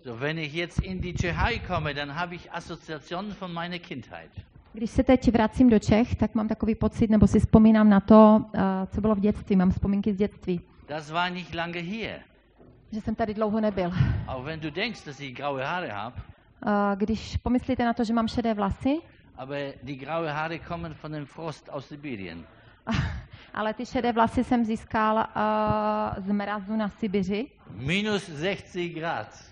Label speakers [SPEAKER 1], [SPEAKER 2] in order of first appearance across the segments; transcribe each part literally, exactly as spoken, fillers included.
[SPEAKER 1] So, wenn ich jetzt in die Tschechei komme, dann habe ich Assoziationen von meiner Kindheit.
[SPEAKER 2] Když se teď vracím do Čech, tak mám takový pocit, nebo si vzpomínám na to, uh, co bylo v dětství. Mám vzpomínky z dětství.
[SPEAKER 1] Das war nicht lange hier.
[SPEAKER 2] Že jsem tady dlouho nebyl.
[SPEAKER 1] Auch wenn du denkst, dass ich graue Haare habe.
[SPEAKER 2] Uh, když pomyslíte na to, že mám šedé vlasy,
[SPEAKER 1] Aber die graue Haare kommen von dem Frost aus Sibirien.
[SPEAKER 2] ale ty šedé vlasy jsem získal uh, z mrazu na Sibiři.
[SPEAKER 1] Minus sechzig Grad.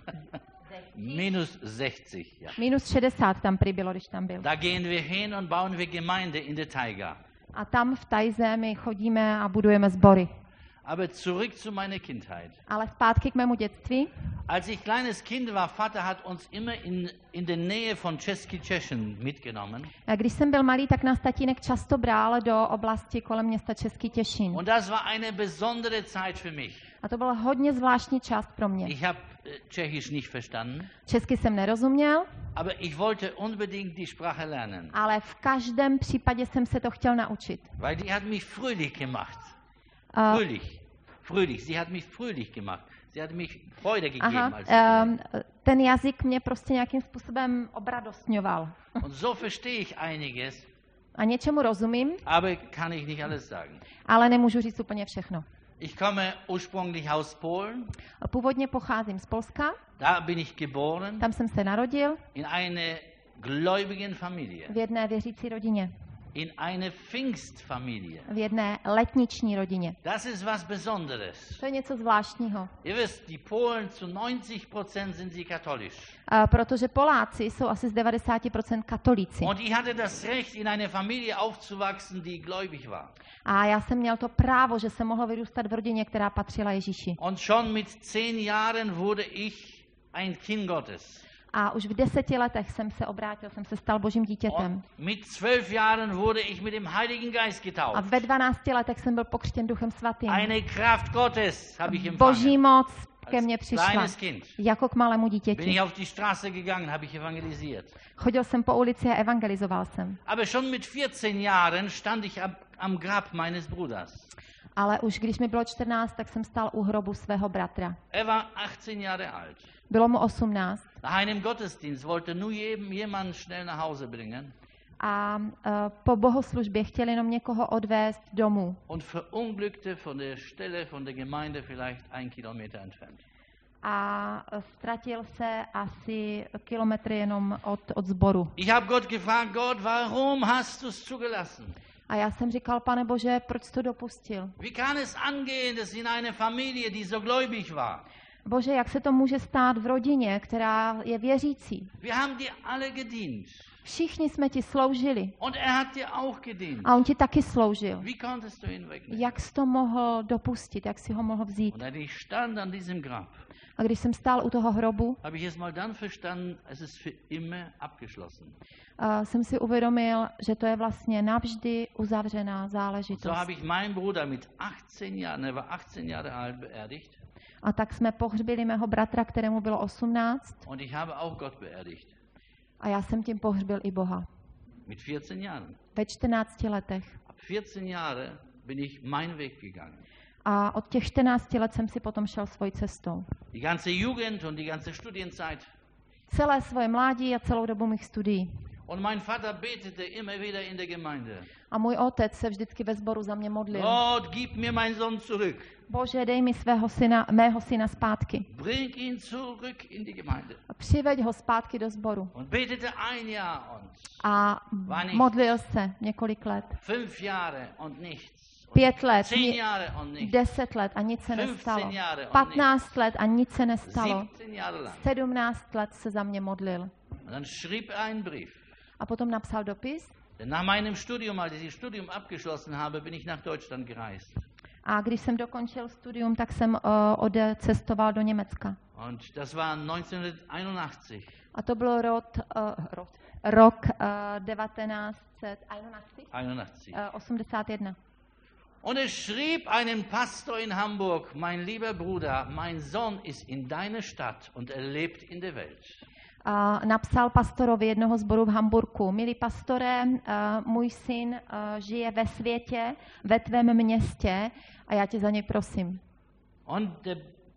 [SPEAKER 1] Minus sechzig, ja.
[SPEAKER 2] Minus šedesát tam prý bylo, když tam byl.
[SPEAKER 1] Da gehen wir hin und bauen wir Gemeinde in der Taiga.
[SPEAKER 2] A tam v Tajze my chodíme a budujeme sbory.
[SPEAKER 1] Aber zurück zu meiner Kindheit.
[SPEAKER 2] Ale zpátky k mému dětství.
[SPEAKER 1] Als ich kleines Kind war, Vater hat uns immer in, in der Nähe von Český Těšín mitgenommen.
[SPEAKER 2] A když jsem byl malý, tak nás tatínek často bral do oblasti kolem města Český Těšín.
[SPEAKER 1] Und das war eine besondere Zeit für mich.
[SPEAKER 2] A to byla hodně zvláštní část pro mě.
[SPEAKER 1] Ich habe Tschechisch nicht verstanden,
[SPEAKER 2] Česky jsem nerozuměl,
[SPEAKER 1] aber ich wollte unbedingt die Sprache lernen,
[SPEAKER 2] ale v každém případě jsem se to chtěl naučit.
[SPEAKER 1] weil die hat mich fröhlich gemacht.
[SPEAKER 2] Uh,
[SPEAKER 1] Fröhlich, fröhlich. Sie hat mich fröhlich gemacht. Sie hat mich Freude gegeben,
[SPEAKER 2] aha,
[SPEAKER 1] als ich gelernt
[SPEAKER 2] um, ten jazyk mě prostě nějakým způsobem obradostňoval.
[SPEAKER 1] habe. Und so verstehe ich einiges,
[SPEAKER 2] A něčemu rozumím,
[SPEAKER 1] aber kann ich nicht alles sagen.
[SPEAKER 2] ale nemůžu říct úplně všechno.
[SPEAKER 1] Ich komme ursprünglich aus Polen.
[SPEAKER 2] Původně pocházím z Polska,
[SPEAKER 1] Da bin ich geboren,
[SPEAKER 2] tam jsem se narodil
[SPEAKER 1] in einer gläubigen Familie,
[SPEAKER 2] v jedné věřící rodině,
[SPEAKER 1] in einer Pfingstfamilie.
[SPEAKER 2] v jedné letniční rodině.
[SPEAKER 1] Das ist was Besonderes.
[SPEAKER 2] To je něco zvláštního,
[SPEAKER 1] Ihr wisst, die Polen zu neunzig Prozent sind sie katholisch.
[SPEAKER 2] uh, protože Poláci jsou asi z devadesát procent katolíci.
[SPEAKER 1] Und ich hatte das Recht, in einer Familie aufzuwachsen, die gläubig war.
[SPEAKER 2] A já jsem měl to právo, že jsem mohl vyrůstat v rodině, která patřila Ježíši.
[SPEAKER 1] Und schon mit zehn Jahren wurde ich ein Kind Gottes.
[SPEAKER 2] A už v deseti letech jsem se obrátil, jsem se stal božím dítětem.
[SPEAKER 1] Und mit zwölf Jahren wurde ich mit dem Heiligen Geist
[SPEAKER 2] A
[SPEAKER 1] getauft.
[SPEAKER 2] ve dvanácti letech jsem byl pokřtěn Duchem svatým.
[SPEAKER 1] Eine Kraft Gottes habe ich
[SPEAKER 2] Boží
[SPEAKER 1] empfangen.
[SPEAKER 2] moc ke mně
[SPEAKER 1] Als
[SPEAKER 2] přišla,
[SPEAKER 1] kleines Kind
[SPEAKER 2] jako k malému
[SPEAKER 1] bin
[SPEAKER 2] dítěti.
[SPEAKER 1] ich auf die Straße gegangen, habe ich evangelisiert.
[SPEAKER 2] Chodil jsem po ulici a evangelizoval jsem.
[SPEAKER 1] Aber schon mit vierzehn Jahren stand ich am, am Grab meines Bruders.
[SPEAKER 2] Ale už když mi bylo čtrnáct, tak jsem stál u hrobu svého bratra.
[SPEAKER 1] Er war achtzehn Jahre alt.
[SPEAKER 2] Bylo mu osmnáct.
[SPEAKER 1] Nach einem Gottesdienst wollte nur jedem, jemand schnell nach Hause bringen
[SPEAKER 2] A uh, po bohoslužbě chtěli jenom někoho odvést domů.
[SPEAKER 1] und verunglückte von der Stelle, von der Gemeinde vielleicht ein Kilometer entfernt.
[SPEAKER 2] A uh, ztratil se asi kilometry jenom od, od sboru.
[SPEAKER 1] Ich habe Gott gefragt, Gott, warum hast du es zugelassen?
[SPEAKER 2] A já jsem říkal, Pane Bože, proč jsi to dopustil?
[SPEAKER 1] Wie kann es angehen, dass in einer Familie, die so gläubig war,
[SPEAKER 2] Bože, jak se to může stát v rodině, která je věřící?
[SPEAKER 1] wir haben dir alle gedient
[SPEAKER 2] Všichni jsme ti sloužili.
[SPEAKER 1] und er hat dir auch gedient.
[SPEAKER 2] A on ti taky sloužil.
[SPEAKER 1] Wie konntest du ihn wegnehmen?
[SPEAKER 2] Jak jsi to mohl dopustit? Jak jsi ho mohl vzít?
[SPEAKER 1] Und als ich stand an diesem Grab,
[SPEAKER 2] A když jsem stál u toho hrobu,
[SPEAKER 1] habe ich erst mal dann verstanden, es ist für immer abgeschlossen.
[SPEAKER 2] uh, jsem si uvědomil, že to je vlastně navždy uzavřená
[SPEAKER 1] Und so
[SPEAKER 2] záležitost.
[SPEAKER 1] habe ich meinen Bruder mit achtzehn Jahren, er war achtzehn Jahre alt, beerdigt.
[SPEAKER 2] A tak jsme pohřbili mého bratra, kterému bylo osmnáct.
[SPEAKER 1] Und ich habe auch Gott beerdigt.
[SPEAKER 2] A já jsem tím pohřbil i Boha.
[SPEAKER 1] Mit vierzehn Jahren.
[SPEAKER 2] Ve čtrnácti letech.
[SPEAKER 1] Ab vierzehn Jahre bin ich meinen Weg gegangen.
[SPEAKER 2] A od těch čtrnácti let jsem si potom šel svojí cestou.
[SPEAKER 1] Die ganze Jugend und die ganze Studienzeit.
[SPEAKER 2] Celé svoje mládí a celou dobu mých studií.
[SPEAKER 1] Und mein Vater betete immer wieder in der Gemeinde.
[SPEAKER 2] A můj otec se vždycky ve sboru za mě modlil.
[SPEAKER 1] Gott, gib mir meinen Sohn zurück.
[SPEAKER 2] Bože, dej mi svého syna, mého syna zpátky.
[SPEAKER 1] Bring ihn zurück in die Gemeinde.
[SPEAKER 2] A přiveď ho zpátky do sboru.
[SPEAKER 1] Und betete ein Jahr und
[SPEAKER 2] A modlil se několik let.
[SPEAKER 1] fünf Jahre und nichts.
[SPEAKER 2] Pět let,
[SPEAKER 1] Zehn
[SPEAKER 2] ni-
[SPEAKER 1] Jahre und nichts.
[SPEAKER 2] deset let a nic se nestalo.
[SPEAKER 1] fünfzehn Jahre und
[SPEAKER 2] Patnáct let a nic se nestalo.
[SPEAKER 1] siebzehn Jahre lang.
[SPEAKER 2] Sedmnáct let se za mě modlil.
[SPEAKER 1] Und dann schrieb er einen Brief.
[SPEAKER 2] A potom napsal dopis.
[SPEAKER 1] Denn nach meinem Studium, als ich das Studium abgeschlossen habe, bin ich nach Deutschland gereist.
[SPEAKER 2] A když jsem dokončil studium, tak jsem uh, odcestoval do Německa.
[SPEAKER 1] Und das war neunzehnhunderteinundachtzig.
[SPEAKER 2] A to byl rok, uh, rok, rok uh, devatenáct set
[SPEAKER 1] einundachtzig.
[SPEAKER 2] osmdesát jedna.
[SPEAKER 1] Und er schrieb einem Pastor in Hamburg, mein lieber Bruder, mein Sohn ist in deiner Stadt und er lebt in der Welt.
[SPEAKER 2] Uh, napsal pastorovi jednoho sboru v Hamburku. Milý pastore, uh, můj syn uh, žije ve světě, ve tvém městě a já tě za něj prosím.
[SPEAKER 1] Und der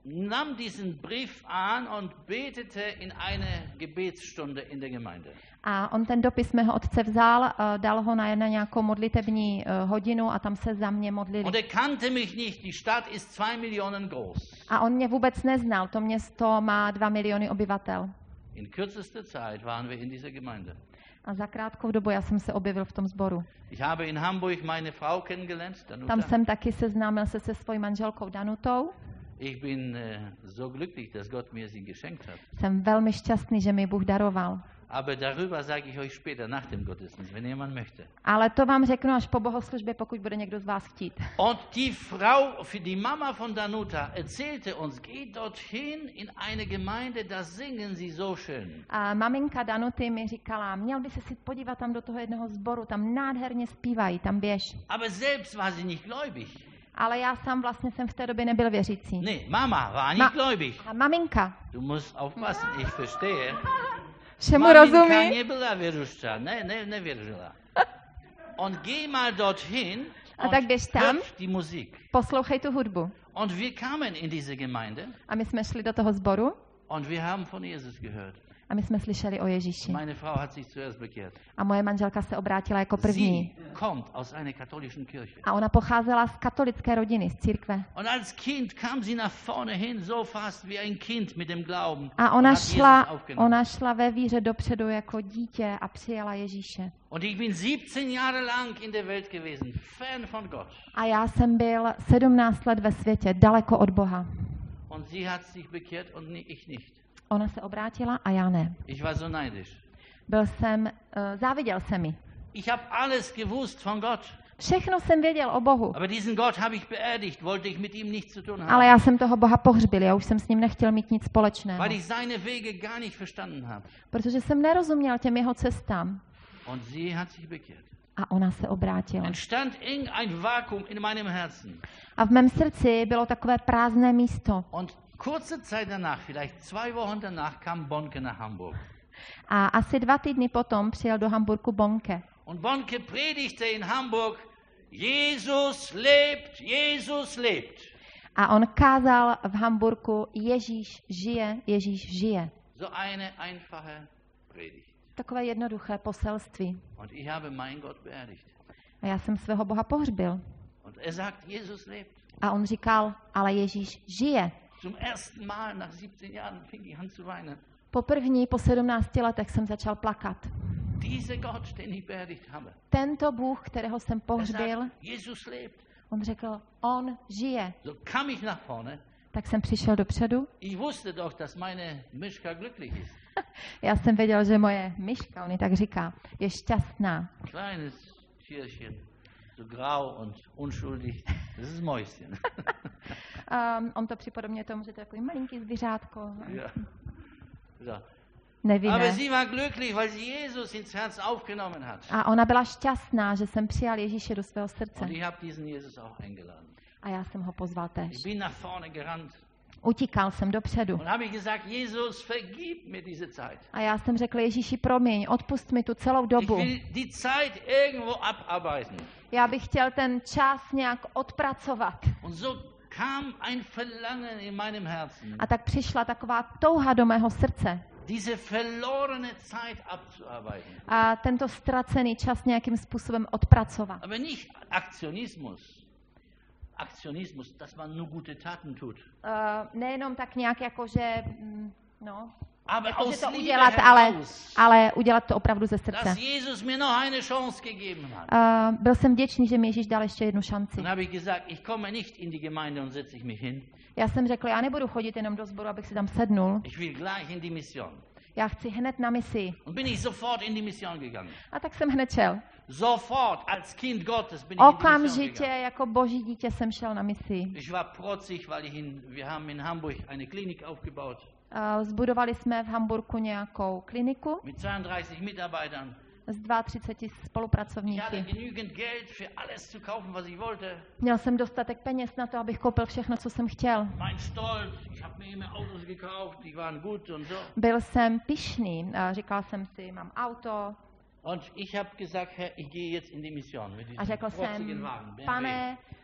[SPEAKER 1] nahm diesen Brief an und betete in eine Gebetsstunde in der Gemeinde.
[SPEAKER 2] A on ten dopis mého otce vzal, uh, dal ho na, na nějakou modlitební uh, hodinu a tam se za mě modlili.
[SPEAKER 1] Und er kannte mich nicht, die Stadt ist zwei Millionen groß.
[SPEAKER 2] A on mě vůbec neznal, to město má dva miliony obyvatel.
[SPEAKER 1] In kürzester Zeit waren wir in dieser Gemeinde.
[SPEAKER 2] A za krátkou dobu já jsem se objevil v tom sboru.
[SPEAKER 1] Ich habe in Hamburg meine Frau kennengelernt, Danuta.
[SPEAKER 2] Tam jsem taky seznámil se se svojí manželkou Danutou.
[SPEAKER 1] Ich bin äh, so glücklich, dass Gott mir sie geschenkt hat.
[SPEAKER 2] Jsem velmi šťastný, že mi Bůh daroval.
[SPEAKER 1] Aber darüber sage ich euch später nach dem Gottesdienst, wenn jemand möchte.
[SPEAKER 2] Ale to vám řeknu až po bohoslužbě, pokud bude někdo z vás chtít.
[SPEAKER 1] Und die Frau, die Mama von Danuta, erzählte uns, geht dorthin in eine Gemeinde, da singen sie so schön.
[SPEAKER 2] A maminka Danuty mi říkala, měl by se si podívat tam do toho jednoho sboru, tam nádherně zpívají, tam běž.
[SPEAKER 1] Aber selbst war sie nicht gläubig.
[SPEAKER 2] Ale já sám vlastně jsem v té době nebyl věřící.
[SPEAKER 1] Nee, Mama war
[SPEAKER 2] Ma-
[SPEAKER 1] nicht gläubig.
[SPEAKER 2] A maminka.
[SPEAKER 1] Du musst aufpassen, ich verstehe.
[SPEAKER 2] Všemu
[SPEAKER 1] Maminka
[SPEAKER 2] rozumí.
[SPEAKER 1] nebyla věruška, ne, ne, nevěřila. Und geh mal dorthin
[SPEAKER 2] A tak běž tam.
[SPEAKER 1] hört die Musik.
[SPEAKER 2] Poslouchej tu hudbu.
[SPEAKER 1] Und wir kamen in diese Gemeinde
[SPEAKER 2] A my jsme šli do toho sboru
[SPEAKER 1] und wir haben von Jesus gehört.
[SPEAKER 2] a my jsme slyšeli o Ježíši.
[SPEAKER 1] Meine Frau hat sich zuerst bekehrt.
[SPEAKER 2] A moje manželka se obrátila jako první.
[SPEAKER 1] Sie kommt aus einer katholischen Kirche.
[SPEAKER 2] A ona pocházela z katolické rodiny, z církve.
[SPEAKER 1] Und als Kind kam sie nach vorne hin, so fast wie ein Kind mit dem Glauben.
[SPEAKER 2] A
[SPEAKER 1] und
[SPEAKER 2] ona
[SPEAKER 1] hat Jesus
[SPEAKER 2] šla,
[SPEAKER 1] aufgenommen.
[SPEAKER 2] ona šla ve víře dopředu jako dítě a přijala Ježíše.
[SPEAKER 1] Und ich bin siebzehn Jahre lang in der Welt gewesen, fern von Gott.
[SPEAKER 2] A já jsem byl sedmnáct let ve světě, daleko od Boha.
[SPEAKER 1] Und sie hat sich bekehrt und ni- ich nicht.
[SPEAKER 2] Ona se obrátila a já ne.
[SPEAKER 1] Ich war so neidisch.
[SPEAKER 2] Byl jsem, uh, záviděl se mi.
[SPEAKER 1] Ich habe alles gewusst von Gott.
[SPEAKER 2] Všechno jsem věděl o Bohu,
[SPEAKER 1] Aber diesen Gott habe ich beerdigt, wollte ich mit ihm nichts zu tun haben.
[SPEAKER 2] ale já jsem toho Boha pohřbil, já už jsem s ním nechtěl mít nic společného,
[SPEAKER 1] Weil ich seine Wege gar nicht verstanden habe.
[SPEAKER 2] protože jsem nerozuměl těm jeho cestám.
[SPEAKER 1] Und sie hat sich bekehrt.
[SPEAKER 2] A ona se obrátila.
[SPEAKER 1] Entstand eng ein Vakuum in meinem Herzen.
[SPEAKER 2] A v mém srdci bylo takové prázdné místo.
[SPEAKER 1] Und kurze Zeit danach, vielleicht zwei Wochen danach, kam Bonke nach Hamburg.
[SPEAKER 2] A asi dva týdny potom přijel do Hamburku Bonke.
[SPEAKER 1] Und Bonke predigte in Hamburg, Jesus lebt, Jesus lebt.
[SPEAKER 2] A on kázal v Hamburku, Ježíš žije, Ježíš žije.
[SPEAKER 1] So eine einfache Predigt.
[SPEAKER 2] Takové jednoduché poselství.
[SPEAKER 1] Und ich habe meinen Gott beerdigt.
[SPEAKER 2] A já jsem svého Boha pohřbil.
[SPEAKER 1] Und er sagt, Jesus lebt.
[SPEAKER 2] A on říkal, ale Ježíš žije.
[SPEAKER 1] Zum ersten Mal nach siebzehn Jahren fing ich an zu weinen.
[SPEAKER 2] Poprvní po sedmnácti letech jsem začal plakat.
[SPEAKER 1] Dieser Gott, den ich beerdigt habe.
[SPEAKER 2] Tento Bůh, kterého jsem
[SPEAKER 1] Er
[SPEAKER 2] pohřbil,
[SPEAKER 1] sagt, Jesus lebt.
[SPEAKER 2] on řekl, on žije.
[SPEAKER 1] So kam ich nach vorne.
[SPEAKER 2] Tak jsem přišel dopředu.
[SPEAKER 1] Ich wusste doch, dass meine Mischka glücklich ist.
[SPEAKER 2] Já jsem věděl, že moje myška, on ji tak říká, je šťastná.
[SPEAKER 1] Kleines Tierchen, so grau und unschuldig. Das ist Mäuschen.
[SPEAKER 2] Um, on to připodobně tomu, že to je takový malinký zvířátko.
[SPEAKER 1] Ja. So.
[SPEAKER 2] Nevinné.
[SPEAKER 1] Aber sie war glücklich, weil sie Jesus ins Herz aufgenommen hat.
[SPEAKER 2] A ona byla šťastná, že jsem přijal Ježíše do svého srdce.
[SPEAKER 1] Und ich habe diesen Jesus auch eingeladen.
[SPEAKER 2] A já jsem ho pozval též.
[SPEAKER 1] Ich bin nach vorne gerannt
[SPEAKER 2] Utíkal jsem dopředu.
[SPEAKER 1] und habe gesagt, Jesus, vergib mir diese Zeit.
[SPEAKER 2] A já jsem řekl, Ježíši, promiň, odpust mi tu celou
[SPEAKER 1] Ich
[SPEAKER 2] dobu.
[SPEAKER 1] will die Zeit irgendwo abarbeiten.
[SPEAKER 2] Já bych chtěl ten čas nějak odpracovat.
[SPEAKER 1] Und so kam ein Verlangen in meinem Herzen,
[SPEAKER 2] A tak přišla taková touha do mého srdce.
[SPEAKER 1] diese verlorene Zeit abzuarbeiten.
[SPEAKER 2] A tento ztracený čas nějakým způsobem odpracovat.
[SPEAKER 1] Aber nicht Aktionismus. Aktionismus, dass man nur gute Taten tut.
[SPEAKER 2] Uh, nejenom tak nějak jako, že, mm, no,
[SPEAKER 1] Aber
[SPEAKER 2] jako, že
[SPEAKER 1] aus
[SPEAKER 2] to
[SPEAKER 1] Liebe
[SPEAKER 2] udělat, ale,
[SPEAKER 1] heraus,
[SPEAKER 2] ale udělat to opravdu ze srdce.
[SPEAKER 1] dass Jesus mir noch eine Chance gegeben hat.
[SPEAKER 2] Uh, byl jsem vděčný, že mi Ježíš dal ještě jednu šanci.
[SPEAKER 1] Dann habe ich gesagt, ich komme nicht in die Gemeinde und setze ich mich hin.
[SPEAKER 2] Já jsem řekl, já nebudu chodit jenom do sboru, abych si tam sednul.
[SPEAKER 1] Ich will gleich in die Mission.
[SPEAKER 2] Já chci hned na misi.
[SPEAKER 1] Und bin ich sofort in die Mission gegangen.
[SPEAKER 2] A tak jsem hned šel.
[SPEAKER 1] Sofort, als Kind Gottes bin ich in die Mission
[SPEAKER 2] Okamžitě
[SPEAKER 1] gegangen.
[SPEAKER 2] jako boží dítě jsem šel na misi.
[SPEAKER 1] Ich war protzig, weil ich in, wir haben in Hamburg eine Klinik aufgebaut
[SPEAKER 2] Uh, zbudovali jsme v Hamburku nějakou kliniku
[SPEAKER 1] mit zweiunddreißig Mitarbeitern.
[SPEAKER 2] s třiceti dvěma
[SPEAKER 1] Ich hatte
[SPEAKER 2] spolupracovníky.
[SPEAKER 1] genügend Geld für alles zu kaufen, was ich wollte.
[SPEAKER 2] Měl jsem dostatek peněz na to, abych koupil všechno, co jsem chtěl.
[SPEAKER 1] Mein Stolz, ich habe mir immer Autos gekauft, die waren gut und so.
[SPEAKER 2] Byl jsem pyšný. Uh, říkal jsem si, mám auto.
[SPEAKER 1] Und ich habe gesagt, Herr, ich gehe jetzt in die Mission mit
[SPEAKER 2] A
[SPEAKER 1] diesem
[SPEAKER 2] řekl
[SPEAKER 1] protzigen
[SPEAKER 2] jsem,
[SPEAKER 1] Wagen. B M W.
[SPEAKER 2] pane,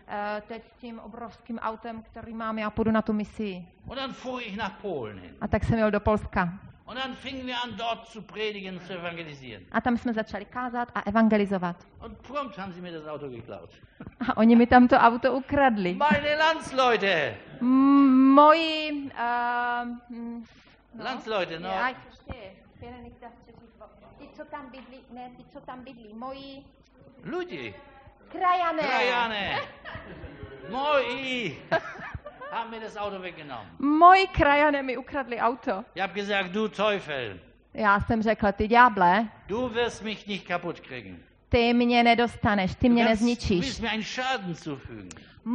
[SPEAKER 2] teď s tím obrovským autem, který mám, já půjdu na tu misi.
[SPEAKER 1] Und dann fuhr ich nach Polen hin.
[SPEAKER 2] A tak jsem jel do Polska.
[SPEAKER 1] Und dann fingen wir an, dort zu predigen, zu evangelisieren.
[SPEAKER 2] A tam jsme začali kázat a evangelizovat.
[SPEAKER 1] Und prompt haben sie mir das Auto geklaut.
[SPEAKER 2] A oni mi tam to auto ukradli.
[SPEAKER 1] Meine Landsleute!
[SPEAKER 2] M- moji... Uh, no,
[SPEAKER 1] Landsleute, no.
[SPEAKER 2] Já ještě, ty, co tam bydlí, ne, ty, co tam bydlí, moji...
[SPEAKER 1] Ludi!
[SPEAKER 2] Krajané!
[SPEAKER 1] Krajané! Moji! Haben mir das Auto weggenommen.
[SPEAKER 2] Moji krajané mi ukradli auto.
[SPEAKER 1] Ich habe gesagt, du Teufel,
[SPEAKER 2] Já jsem řekla, ty ďáble,
[SPEAKER 1] du wirst mich nicht kaputt kriegen.
[SPEAKER 2] ty mě nedostaneš, ty mě
[SPEAKER 1] Du kannst- du
[SPEAKER 2] nezničíš.
[SPEAKER 1] willst mir einen Schaden zufügen.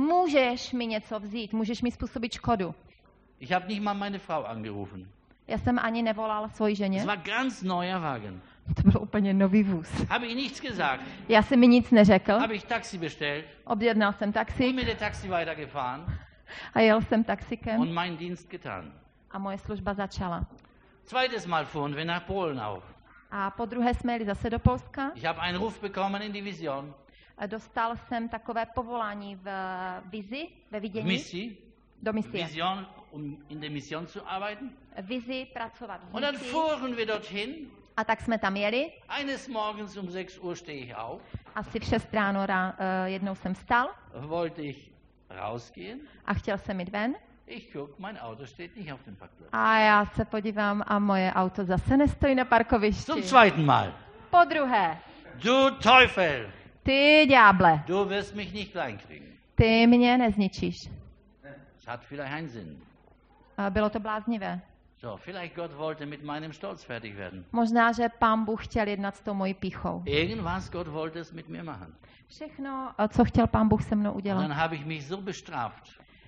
[SPEAKER 2] Můžeš mi něco vzít, můžeš mi způsobit škodu.
[SPEAKER 1] Ich habe nicht mal meine Frau angerufen.
[SPEAKER 2] Já jsem ani nevolal svoji ženě.
[SPEAKER 1] Es war ganz neuer Wagen.
[SPEAKER 2] To byl úplně nový vůz.
[SPEAKER 1] Habe ich nichts gesagt.
[SPEAKER 2] Já jsem mi nic neřekl.
[SPEAKER 1] Habe ich Taxi bestellt.
[SPEAKER 2] Objednal jsem
[SPEAKER 1] Bin
[SPEAKER 2] taxík
[SPEAKER 1] mit der Taxi weitergefahren
[SPEAKER 2] a jel jsem taxikem
[SPEAKER 1] und meinen Dienst getan.
[SPEAKER 2] a moje služba začala.
[SPEAKER 1] Zweites Mal fuhren wir nach Polen auch.
[SPEAKER 2] A po druhé jsme jeli zase do Polska.
[SPEAKER 1] Ich habe einen Ruf bekommen in die Vision.
[SPEAKER 2] A dostal jsem takové povolání v vizi, ve vidění,
[SPEAKER 1] Missi,
[SPEAKER 2] do misie.
[SPEAKER 1] Vision, um in der Mission zu arbeiten.
[SPEAKER 2] Vizi pracovat v
[SPEAKER 1] Und dann
[SPEAKER 2] misii.
[SPEAKER 1] fuhren wir dorthin.
[SPEAKER 2] A tak jsme tam jeli.
[SPEAKER 1] Eines Morgens um sechs Uhr stehe ich auf.
[SPEAKER 2] Asi v šest ráno rá, uh, jednou jsem vstal
[SPEAKER 1] Wollte ich rausgehen.
[SPEAKER 2] a chtěl jsem jít ven.
[SPEAKER 1] Ich guck, mein Auto steht nicht auf dem Parkplatz.
[SPEAKER 2] A já se podívám a moje auto zase nestojí na parkovišti.
[SPEAKER 1] Zum zweiten Mal.
[SPEAKER 2] Po druhé,
[SPEAKER 1] Du Teufel,
[SPEAKER 2] ty ďáble,
[SPEAKER 1] du wirst mich nicht kleinkriegen.
[SPEAKER 2] ty mě nezničíš.
[SPEAKER 1] Es hat vielleicht einen Sinn.
[SPEAKER 2] A bylo to bláznivé.
[SPEAKER 1] So, vielleicht Gott wollte mit meinem Stolz fertig werden.
[SPEAKER 2] Možná, že Pán Bůh chtěl jednat s tou mojí pýchou.
[SPEAKER 1] Irgendwas Gott wollte es mit mir machen.
[SPEAKER 2] Všechno, a co chtěl Pán Bůh se mnou
[SPEAKER 1] Und
[SPEAKER 2] udělat,
[SPEAKER 1] dann habe ich mich so bestraft.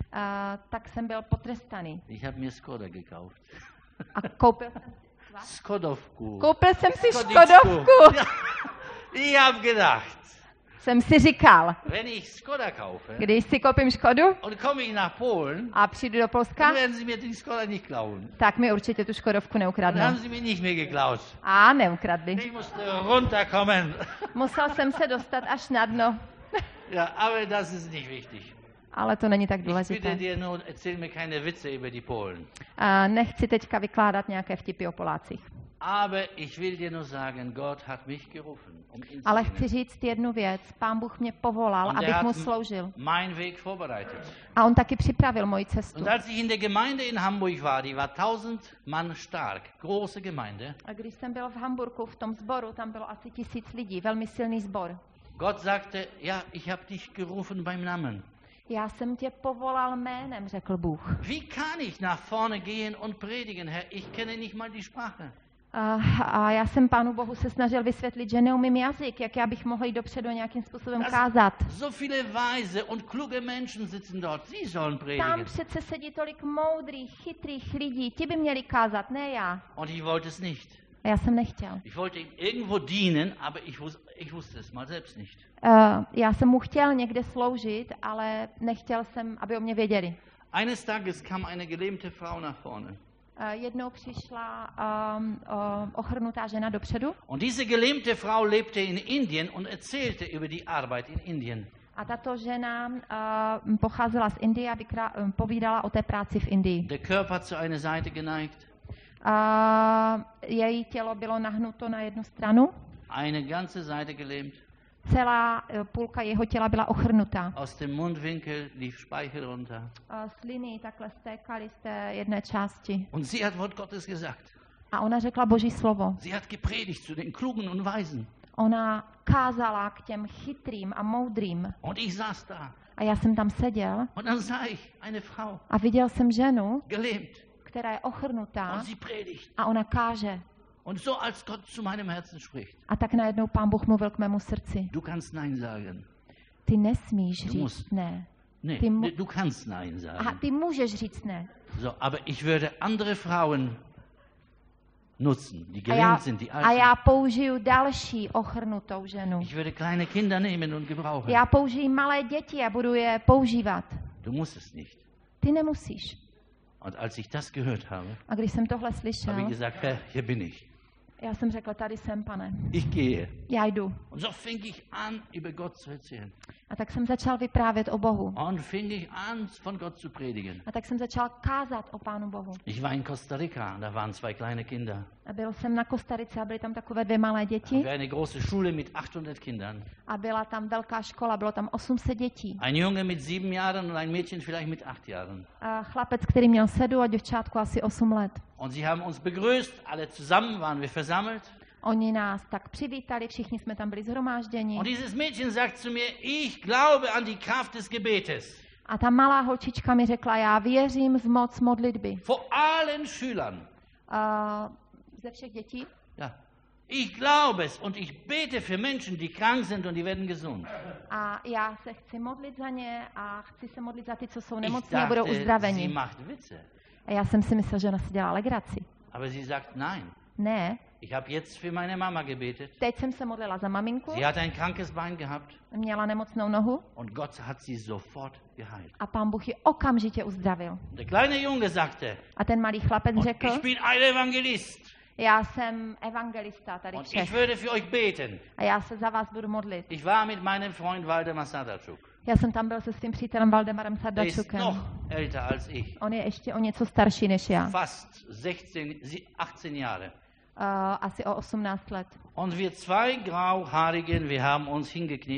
[SPEAKER 2] a, tak jsem byl potrestaný.
[SPEAKER 1] Ich habe mir Skoda gekauft.
[SPEAKER 2] A koupil jsem si,
[SPEAKER 1] Skodovku.
[SPEAKER 2] koupil jsem si
[SPEAKER 1] Skodicku.
[SPEAKER 2] Škodovku.
[SPEAKER 1] Ja, ich habe gedacht,
[SPEAKER 2] Jsem si říkal,
[SPEAKER 1] wenn ich Skoda kaufe
[SPEAKER 2] když si koupím Škodu
[SPEAKER 1] und komme ich nach Polen,
[SPEAKER 2] a přijdu do Polska,
[SPEAKER 1] dann werden sie mir die Skoda nicht klauen.
[SPEAKER 2] tak mi určitě tu Škodovku
[SPEAKER 1] Dann
[SPEAKER 2] neukradnou.
[SPEAKER 1] haben sie mir nicht mehr geklaut.
[SPEAKER 2] A neukradli.
[SPEAKER 1] Ich musste runterkommen.
[SPEAKER 2] Musel jsem se dostat až na dno,
[SPEAKER 1] Ja, aber das ist nicht wichtig.
[SPEAKER 2] ale to není tak
[SPEAKER 1] Ich bitte
[SPEAKER 2] důležité.
[SPEAKER 1] dir nur, erzähl mir keine Witze über die Polen.
[SPEAKER 2] A nechci teďka vykládat nějaké vtipy o Polácích.
[SPEAKER 1] Aber ich will dir nur sagen, Gott hat mich gerufen, um ihn zu
[SPEAKER 2] Ale
[SPEAKER 1] dienen.
[SPEAKER 2] chci říct jednu věc. Pán Bůh mě povolal,
[SPEAKER 1] Und er
[SPEAKER 2] abych
[SPEAKER 1] hat
[SPEAKER 2] mu
[SPEAKER 1] m-
[SPEAKER 2] sloužil.
[SPEAKER 1] meinen Weg vorbereitet.
[SPEAKER 2] A on taky připravil moji cestu.
[SPEAKER 1] Und als ich in der Gemeinde in Hamburg war, die war tausend Mann stark, große Gemeinde,
[SPEAKER 2] A když jsem byl v Hamburku v tom sboru, tam bylo asi tisíc lidí, velmi silný sbor.
[SPEAKER 1] Gott sagte, ja, ich habe dich gerufen beim Namen.
[SPEAKER 2] Já jsem tě povolal jménem, řekl Bůh.
[SPEAKER 1] Wie kann ich nach vorne gehen und predigen, Herr? Ich kenne nicht mal die Sprache.
[SPEAKER 2] A, a já jsem Pánu Bohu se snažil vysvětlit, že neumím jazyk, jak já bych mohl jít dopředu a nějakým způsobem
[SPEAKER 1] Das-
[SPEAKER 2] kázat.
[SPEAKER 1] So viele weise und kluge Menschen sitzen dort, sie sollen
[SPEAKER 2] Tam
[SPEAKER 1] predigen.
[SPEAKER 2] přece sedí tolik moudrých, chytrých lidí, ti by měli kázat, ne já.
[SPEAKER 1] Und ich wollte es nicht.
[SPEAKER 2] A já jsem nechtěl.
[SPEAKER 1] Ich wollte ihm irgendwo dienen, aber ich, wus ich wusste es mal selbst nicht.
[SPEAKER 2] Uh, já jsem mu chtěl někde sloužit, ale nechtěl jsem, aby o mě věděli.
[SPEAKER 1] Eines Tages kam eine gelähmte Frau nach vorne.
[SPEAKER 2] Uh, jednou přišla um, uh, ochrnutá žena dopředu
[SPEAKER 1] Und diese gelähmte Frau lebte in Indien und erzählte über die Arbeit in Indien.
[SPEAKER 2] a tato žena uh, pocházela z Indie a vykrá, um, povídala o té práci v Indii.
[SPEAKER 1] Der Körper zu einer Seite geneigt,
[SPEAKER 2] Uh, její tělo bylo nahnuto na jednu stranu,
[SPEAKER 1] eine ganze Seite gelähmt.
[SPEAKER 2] celá uh, půlka jeho těla byla ochrnutá.
[SPEAKER 1] Aus dem Mundwinkel lief Speichel runter.
[SPEAKER 2] Uh, sliny takhle stékaly z té jedné části.
[SPEAKER 1] Und sie hat Wort Gottes gesagt.
[SPEAKER 2] A ona řekla Boží slovo.
[SPEAKER 1] Sie hat gepredigt zu den Klugen und Weisen.
[SPEAKER 2] Ona kázala k těm chytrým a moudrým.
[SPEAKER 1] Und ich saß da.
[SPEAKER 2] A já jsem tam seděl
[SPEAKER 1] Und dann sah ich eine Frau,
[SPEAKER 2] a viděl jsem ženu,
[SPEAKER 1] gelähmt.
[SPEAKER 2] která je ochrnutá
[SPEAKER 1] Und sie predigt.
[SPEAKER 2] a ona káže.
[SPEAKER 1] Und so als Gott zu meinem Herzen spricht.
[SPEAKER 2] A tak najednou Pán Bůh mluvil k mému srdci.
[SPEAKER 1] Du kannst Nein sagen.
[SPEAKER 2] Ty nesmíš
[SPEAKER 1] Du
[SPEAKER 2] říct
[SPEAKER 1] musst.
[SPEAKER 2] ne.
[SPEAKER 1] Nee,
[SPEAKER 2] Die mu-
[SPEAKER 1] nee, du kannst Nein
[SPEAKER 2] Aha,
[SPEAKER 1] sagen.
[SPEAKER 2] ty můžeš říct ne.
[SPEAKER 1] So, aber ich würde andere Frauen nutzen, die
[SPEAKER 2] A já,
[SPEAKER 1] gelähmt sind, die alt
[SPEAKER 2] a
[SPEAKER 1] sind.
[SPEAKER 2] já použiju další ochrnutou ženu.
[SPEAKER 1] Ich würde kleine Kinder nehmen und gebrauchen.
[SPEAKER 2] Já použiju malé děti a budu je používat.
[SPEAKER 1] Du musst es nicht.
[SPEAKER 2] Ty nemusíš.
[SPEAKER 1] Und als ich das gehört habe,
[SPEAKER 2] A když jsem tohle
[SPEAKER 1] habe ich
[SPEAKER 2] slyšel,
[SPEAKER 1] gesagt, Herr, hier bin ich.
[SPEAKER 2] Já jsem řekla, tady jsem, pane.
[SPEAKER 1] Ich gehe.
[SPEAKER 2] Já jdu.
[SPEAKER 1] Und so fing ich an, über Gott zu erzählen.
[SPEAKER 2] A tak jsem začal vyprávět o Bohu.
[SPEAKER 1] Und fing ich an, von Gott zu predigen.
[SPEAKER 2] A tak jsem začal kázat o Pánu Bohu.
[SPEAKER 1] Ich war in Costa Rica, da waren zwei kleine Kinder.
[SPEAKER 2] A byl jsem na Kostarice a byly tam takové dvě malé děti.
[SPEAKER 1] Wir eine große Schule mit achthundert Kindern.
[SPEAKER 2] A byla tam velká škola, bylo tam osm set dětí.
[SPEAKER 1] Ein Junge mit sieben Jahren und ein Mädchen vielleicht mit acht Jahren.
[SPEAKER 2] A chlapec, který měl sedm a děvčátku asi osm let.
[SPEAKER 1] Und sie haben uns begrüßt, alle zusammen waren wir versammelt.
[SPEAKER 2] Oni nás tak přivítali, všichni jsme tam byli zhromážděni.
[SPEAKER 1] Und dieses Mädchen sagt zu mir, ich glaube an die Kraft des Gebetes.
[SPEAKER 2] A ta malá holčička mi řekla, já věřím v moc modlitby.
[SPEAKER 1] Vor allen Schülern.
[SPEAKER 2] Uh, ze všech dětí.
[SPEAKER 1] Ja. Ich glaube es und ich bete für Menschen, die krank sind und die werden gesund.
[SPEAKER 2] A já se chci modlit za ně a chci se modlit za ty, co jsou
[SPEAKER 1] Ich
[SPEAKER 2] nemocní a budou
[SPEAKER 1] dachte, sie
[SPEAKER 2] uzdraveni.
[SPEAKER 1] macht Witze.
[SPEAKER 2] A já jsem si myslela, že ona si dělá legraci.
[SPEAKER 1] Aber sie sagt nein.
[SPEAKER 2] Ne,
[SPEAKER 1] Ich habe jetzt für meine Mama gebetet.
[SPEAKER 2] teď jsem se modlila za maminku,
[SPEAKER 1] Sie hat ein krankes Bein gehabt
[SPEAKER 2] měla nemocnou nohu
[SPEAKER 1] und Gott hat sie sofort geheilt.
[SPEAKER 2] a Pán Bůh ji okamžitě uzdravil.
[SPEAKER 1] Der kleine Junge sagte,
[SPEAKER 2] A ten malý chlapec
[SPEAKER 1] und
[SPEAKER 2] řekl,
[SPEAKER 1] ich bin ein Evangelist
[SPEAKER 2] já jsem evangelista tady
[SPEAKER 1] und ich
[SPEAKER 2] všech
[SPEAKER 1] würde für euch beten.
[SPEAKER 2] a já se za vás budu modlit.
[SPEAKER 1] Ich war mit meinem Freund Waldemar Sadarczuk.
[SPEAKER 2] Já jsem tam byl se svým přítelem Valdemarem
[SPEAKER 1] Der ist
[SPEAKER 2] Sardačukem.
[SPEAKER 1] noch älter als ich.
[SPEAKER 2] On je ještě o něco starší než já, uh,
[SPEAKER 1] Fast sechzehn, sie- achtzehn Jahre.
[SPEAKER 2] asi o osmnáct let.
[SPEAKER 1] Und wir zwei Grauhaarigen, wir haben uns hingekniet.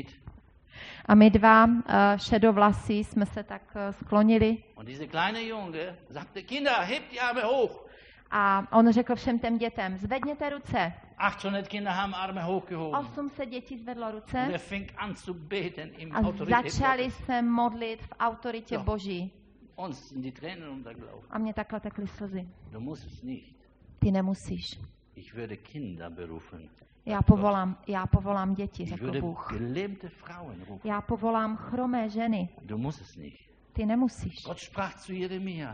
[SPEAKER 2] A my dva uh, šedovlasí jsme se tak uh, sklonili
[SPEAKER 1] Und dieser kleine Junge sagte, Kinder, hebt die Arme hoch.
[SPEAKER 2] a on řekl všem těm dětem, zvedněte ruce.
[SPEAKER 1] achthundert Kinder haben Arme hochgehoben.
[SPEAKER 2] osm set dětí zvedlo
[SPEAKER 1] Und
[SPEAKER 2] ruce
[SPEAKER 1] er fing an zu beten im
[SPEAKER 2] a
[SPEAKER 1] Autorität
[SPEAKER 2] začali
[SPEAKER 1] Gottes.
[SPEAKER 2] se modlit v autoritě
[SPEAKER 1] Jo.
[SPEAKER 2] Boží.
[SPEAKER 1] Uns sind die Tränen runtergelaufen.
[SPEAKER 2] A mě takhle tekly slzy.
[SPEAKER 1] Du musst es nicht.
[SPEAKER 2] Ty nemusíš.
[SPEAKER 1] Ich würde Kinder berufen.
[SPEAKER 2] Já
[SPEAKER 1] sagt
[SPEAKER 2] povolám, já povolám děti,
[SPEAKER 1] Gott. Ich
[SPEAKER 2] řekl
[SPEAKER 1] würde
[SPEAKER 2] Bůh.
[SPEAKER 1] gelähmte Frauen rufen.
[SPEAKER 2] Já povolám chromé ženy.
[SPEAKER 1] Du musst es nicht.
[SPEAKER 2] Ty nemusíš.
[SPEAKER 1] Gott sprach zu Jeremia.